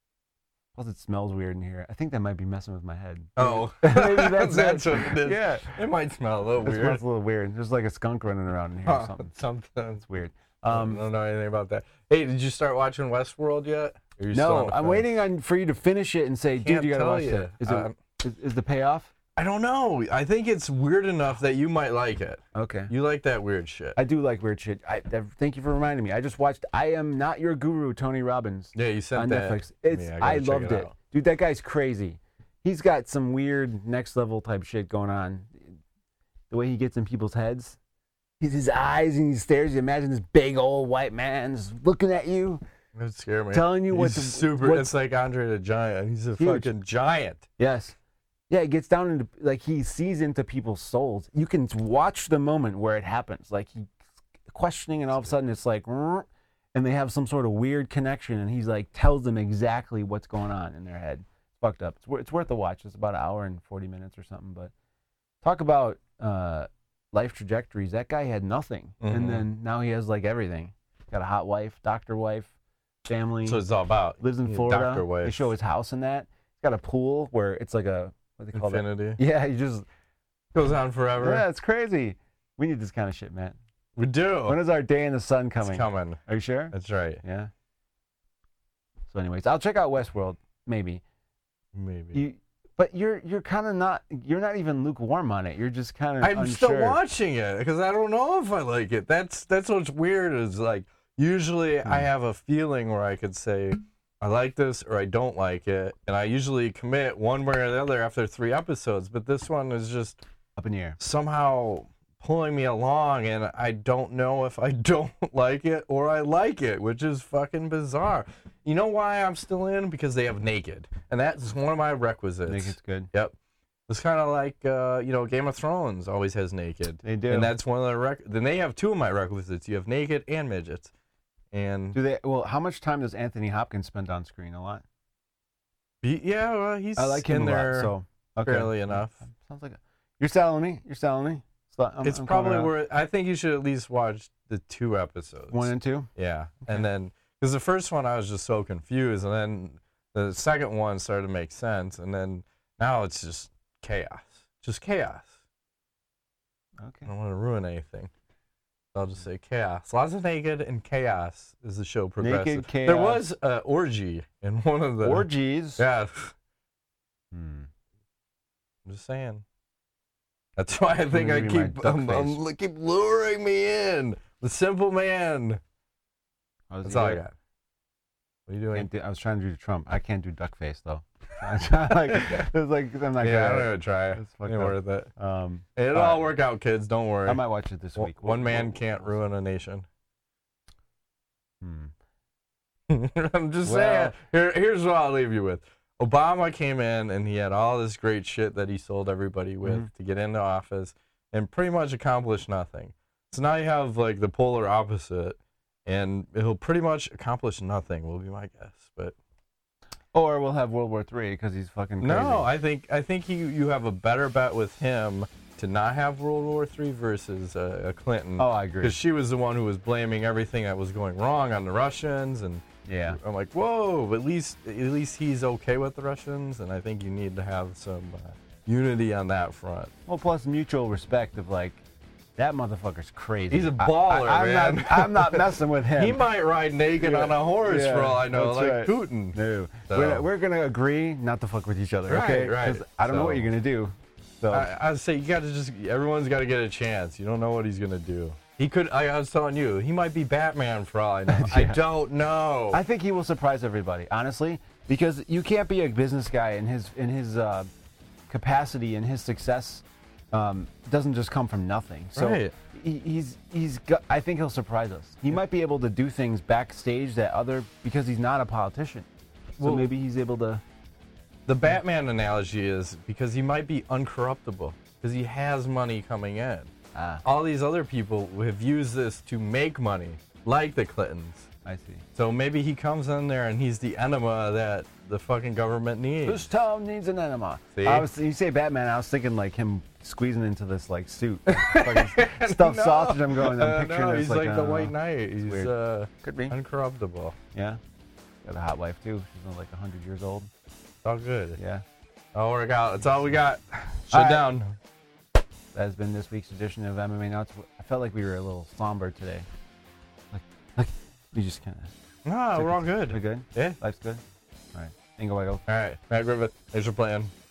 [SPEAKER 1] plus it smells weird in here. I think that might be messing with my head.
[SPEAKER 2] Oh,
[SPEAKER 1] Maybe that's,
[SPEAKER 2] that's
[SPEAKER 1] it.
[SPEAKER 2] what it is.
[SPEAKER 1] Yeah,
[SPEAKER 2] It might smell a little
[SPEAKER 1] it
[SPEAKER 2] weird.
[SPEAKER 1] smells a little weird. There's like a skunk running around in here or
[SPEAKER 2] Huh,
[SPEAKER 1] something.
[SPEAKER 2] something.
[SPEAKER 1] It's weird.
[SPEAKER 2] I
[SPEAKER 1] Um,
[SPEAKER 2] don't know anything about that. Hey, did you start watching Westworld yet? Or are you still on
[SPEAKER 1] no,
[SPEAKER 2] the
[SPEAKER 1] I'm
[SPEAKER 2] fence?
[SPEAKER 1] waiting on for you to finish it and say, dude,
[SPEAKER 2] Can't
[SPEAKER 1] you gotta
[SPEAKER 2] tell
[SPEAKER 1] watch
[SPEAKER 2] you.
[SPEAKER 1] it. Is, it
[SPEAKER 2] Um,
[SPEAKER 1] is, is the payoff?
[SPEAKER 2] I don't know. I think it's weird enough that you might like it.
[SPEAKER 1] Okay.
[SPEAKER 2] You like that weird shit.
[SPEAKER 1] I do like weird shit. I, I thank you for reminding me. I just watched I Am Not Your Guru, Tony Robbins
[SPEAKER 2] yeah, you sent
[SPEAKER 1] on
[SPEAKER 2] that.
[SPEAKER 1] Netflix.
[SPEAKER 2] to
[SPEAKER 1] It's
[SPEAKER 2] me.
[SPEAKER 1] I,
[SPEAKER 2] gotta check
[SPEAKER 1] loved it,
[SPEAKER 2] out.
[SPEAKER 1] dude. That guy's crazy. He's got some weird next level type shit going on. The way he gets in people's heads, he's his eyes and he stares. You imagine this big old white man just looking at you,
[SPEAKER 2] It would scare me.
[SPEAKER 1] telling you what
[SPEAKER 2] He's
[SPEAKER 1] to,
[SPEAKER 2] super.
[SPEAKER 1] what-
[SPEAKER 2] It's like Andre the Giant. He's a
[SPEAKER 1] Huge.
[SPEAKER 2] fucking giant.
[SPEAKER 1] Yes. Yeah, it gets down into like he sees into people's souls. You can watch the moment where it happens. Like he questioning, and all of a sudden it's like, "Rrr," and they have some sort of weird connection, and he's like tells them exactly what's going on in their head. It's fucked up. It's, wor- it's worth a watch. It's about an hour and forty minutes or something. But talk about uh, life trajectories. That guy had nothing,
[SPEAKER 2] Mhm.
[SPEAKER 1] and then now he has like everything. Got a hot wife, doctor wife, family.
[SPEAKER 2] So it's all about.
[SPEAKER 1] Lives in
[SPEAKER 2] Yeah,
[SPEAKER 1] Florida.
[SPEAKER 2] Doctor Wife.
[SPEAKER 1] They show his house in that. He's got a pool where it's like a what do they call that?
[SPEAKER 2] Infinity.
[SPEAKER 1] Yeah, you just
[SPEAKER 2] Goes on forever.
[SPEAKER 1] yeah, it's crazy. We need this kind of shit, man.
[SPEAKER 2] We do.
[SPEAKER 1] When is our day in the sun coming?
[SPEAKER 2] It's coming.
[SPEAKER 1] Are you sure?
[SPEAKER 2] That's right.
[SPEAKER 1] Yeah. So, anyways, I'll check out Westworld, maybe.
[SPEAKER 2] Maybe.
[SPEAKER 1] You, but you're you're kind of not you're not even lukewarm on it. You're just kind of
[SPEAKER 2] I'm
[SPEAKER 1] unsure.
[SPEAKER 2] still watching it because I don't know if I like it. That's that's what's weird is like usually
[SPEAKER 1] Hmm.
[SPEAKER 2] I have a feeling where I could say I like this or I don't like it, and I usually commit one way or the other after three episodes. But this one is just
[SPEAKER 1] Up in the air.
[SPEAKER 2] somehow pulling me along, and I don't know if I don't like it or I like it, which is fucking bizarre. You know why I'm still in? Because they have Naked, and that's one of my requisites.
[SPEAKER 1] I think it's good.
[SPEAKER 2] Yep. It's kind of like, uh, you know, Game of Thrones always has Naked.
[SPEAKER 1] They do.
[SPEAKER 2] And that's one of the rec. Then they have two of my requisites. You have Naked and Midgets. And
[SPEAKER 1] Do they? Well, how much time does Anthony Hopkins spend on screen? A lot.
[SPEAKER 2] he, yeah, well, he's
[SPEAKER 1] I like him
[SPEAKER 2] in
[SPEAKER 1] a
[SPEAKER 2] there
[SPEAKER 1] lot. So okay.
[SPEAKER 2] fairly enough.
[SPEAKER 1] Sounds like a, you're selling me. You're selling me. So I'm,
[SPEAKER 2] it's
[SPEAKER 1] I'm coming
[SPEAKER 2] probably
[SPEAKER 1] around.
[SPEAKER 2] worth. I think you should at least watch the two episodes.
[SPEAKER 1] One and two.
[SPEAKER 2] Yeah, and then because the first one I was just so confused, and then the second one started to make sense, and then now it's just chaos, just chaos.
[SPEAKER 1] Okay.
[SPEAKER 2] I don't want to ruin anything. I'll just say chaos. Lots of naked and chaos as the show progresses.
[SPEAKER 1] Naked, chaos.
[SPEAKER 2] There was an orgy in one of the
[SPEAKER 1] Orgies.
[SPEAKER 2] Yeah,
[SPEAKER 1] Hmm.
[SPEAKER 2] I'm just saying. That's why I think I
[SPEAKER 1] Maybe my
[SPEAKER 2] keep
[SPEAKER 1] duck
[SPEAKER 2] I'm,
[SPEAKER 1] face.
[SPEAKER 2] I'm, li- keep luring me in. The simple man.
[SPEAKER 1] How's
[SPEAKER 2] That's
[SPEAKER 1] he
[SPEAKER 2] all I
[SPEAKER 1] doing?
[SPEAKER 2] got. What are you doing?
[SPEAKER 1] Can't do, I was trying to do Trump. I can't do duck face though. I'm trying, like, it's like I'm not
[SPEAKER 2] Yeah, I'm
[SPEAKER 1] good.
[SPEAKER 2] gonna try it.
[SPEAKER 1] It's
[SPEAKER 2] It's
[SPEAKER 1] fucked
[SPEAKER 2] worth
[SPEAKER 1] up.
[SPEAKER 2] it.
[SPEAKER 1] Um,
[SPEAKER 2] It'll
[SPEAKER 1] all
[SPEAKER 2] all
[SPEAKER 1] right.
[SPEAKER 2] work out, kids. Don't worry.
[SPEAKER 1] I might watch it this
[SPEAKER 2] One-
[SPEAKER 1] week.
[SPEAKER 2] One
[SPEAKER 1] We'll-
[SPEAKER 2] man
[SPEAKER 1] we'll-
[SPEAKER 2] can't ruin a nation.
[SPEAKER 1] Hmm.
[SPEAKER 2] I'm just
[SPEAKER 1] Well-
[SPEAKER 2] saying. Here, here's what I'll leave you with. Obama came in and he had all this great shit that he sold everybody with
[SPEAKER 1] Mhm.
[SPEAKER 2] to get into office and pretty much accomplished nothing. So now you have like the polar opposite, and he'll pretty much accomplish nothing, will be my guess. But
[SPEAKER 1] Or we'll have World War Three because he's fucking crazy.
[SPEAKER 2] no, I think I think you you have a better bet with him to not have World War Three versus uh, a Clinton.
[SPEAKER 1] Oh, I agree.
[SPEAKER 2] Because she was the one who was blaming everything that was going wrong on the Russians, and
[SPEAKER 1] Yeah.
[SPEAKER 2] I'm like, whoa! But at least at least he's okay with the Russians, and I think you need to have some uh, unity on that front.
[SPEAKER 1] Well, plus mutual respect of like, that motherfucker's crazy.
[SPEAKER 2] He's a
[SPEAKER 1] I-
[SPEAKER 2] baller,
[SPEAKER 1] I, I'm
[SPEAKER 2] man.
[SPEAKER 1] Not, I'm not messing with him.
[SPEAKER 2] He might ride naked
[SPEAKER 1] Yeah.
[SPEAKER 2] on a horse
[SPEAKER 1] Yeah,
[SPEAKER 2] for all I know,
[SPEAKER 1] that's
[SPEAKER 2] like
[SPEAKER 1] right.
[SPEAKER 2] Putin.
[SPEAKER 1] No,
[SPEAKER 2] So-
[SPEAKER 1] we're, we're gonna agree not to fuck with each other,
[SPEAKER 2] Right,
[SPEAKER 1] okay?
[SPEAKER 2] right.
[SPEAKER 1] 'Cause I don't know
[SPEAKER 2] So-
[SPEAKER 1] what you're gonna do. So
[SPEAKER 2] I, I'd say you got to just everyone's got to get a chance. You don't know what he's gonna do. He could. I, I was telling you, he might be Batman for all I know. I
[SPEAKER 1] Yeah.
[SPEAKER 2] don't know.
[SPEAKER 1] I think he will surprise everybody, honestly, because you can't be a business guy in his in his uh, capacity and his success um, doesn't just come from nothing. So
[SPEAKER 2] Right.
[SPEAKER 1] he, he's he's got, I think he'll surprise us. He might be able to do things backstage that other because he's not a politician. So
[SPEAKER 2] Well-
[SPEAKER 1] maybe he's able to.
[SPEAKER 2] The Batman analogy is because he might be uncorruptible because he has money coming in.
[SPEAKER 1] Ah,
[SPEAKER 2] All these other people have used this to make money, like the Clintons.
[SPEAKER 1] I see.
[SPEAKER 2] So maybe he comes in there and he's the enema that the fucking government needs.
[SPEAKER 1] This town needs an enema.
[SPEAKER 2] See?
[SPEAKER 1] I was you say Batman, I was thinking like him squeezing into this like suit, like, fucking stuffed
[SPEAKER 2] No.
[SPEAKER 1] sausage. I'm going. I'm
[SPEAKER 2] Uh,
[SPEAKER 1] picturing
[SPEAKER 2] no,
[SPEAKER 1] this
[SPEAKER 2] he's like,
[SPEAKER 1] like
[SPEAKER 2] the
[SPEAKER 1] uh,
[SPEAKER 2] White Knight. He's
[SPEAKER 1] weird.
[SPEAKER 2] uh,
[SPEAKER 1] Could be.
[SPEAKER 2] uncorruptible.
[SPEAKER 1] Yeah. Got a hot wife too. She's only like one hundred years old.
[SPEAKER 2] It's all good.
[SPEAKER 1] Yeah.
[SPEAKER 2] All work out. That's all we got.
[SPEAKER 1] All
[SPEAKER 2] Shut
[SPEAKER 1] right.
[SPEAKER 2] down.
[SPEAKER 1] That has been this week's edition of M M A Nuts. I felt like we were a little somber today. Like, like we just kind of.
[SPEAKER 2] No, we're all good.
[SPEAKER 1] We're good.
[SPEAKER 2] Yeah.
[SPEAKER 1] Life's good. All right. Ingo, I go.
[SPEAKER 2] All right. Matt Griffith, thanks for playing.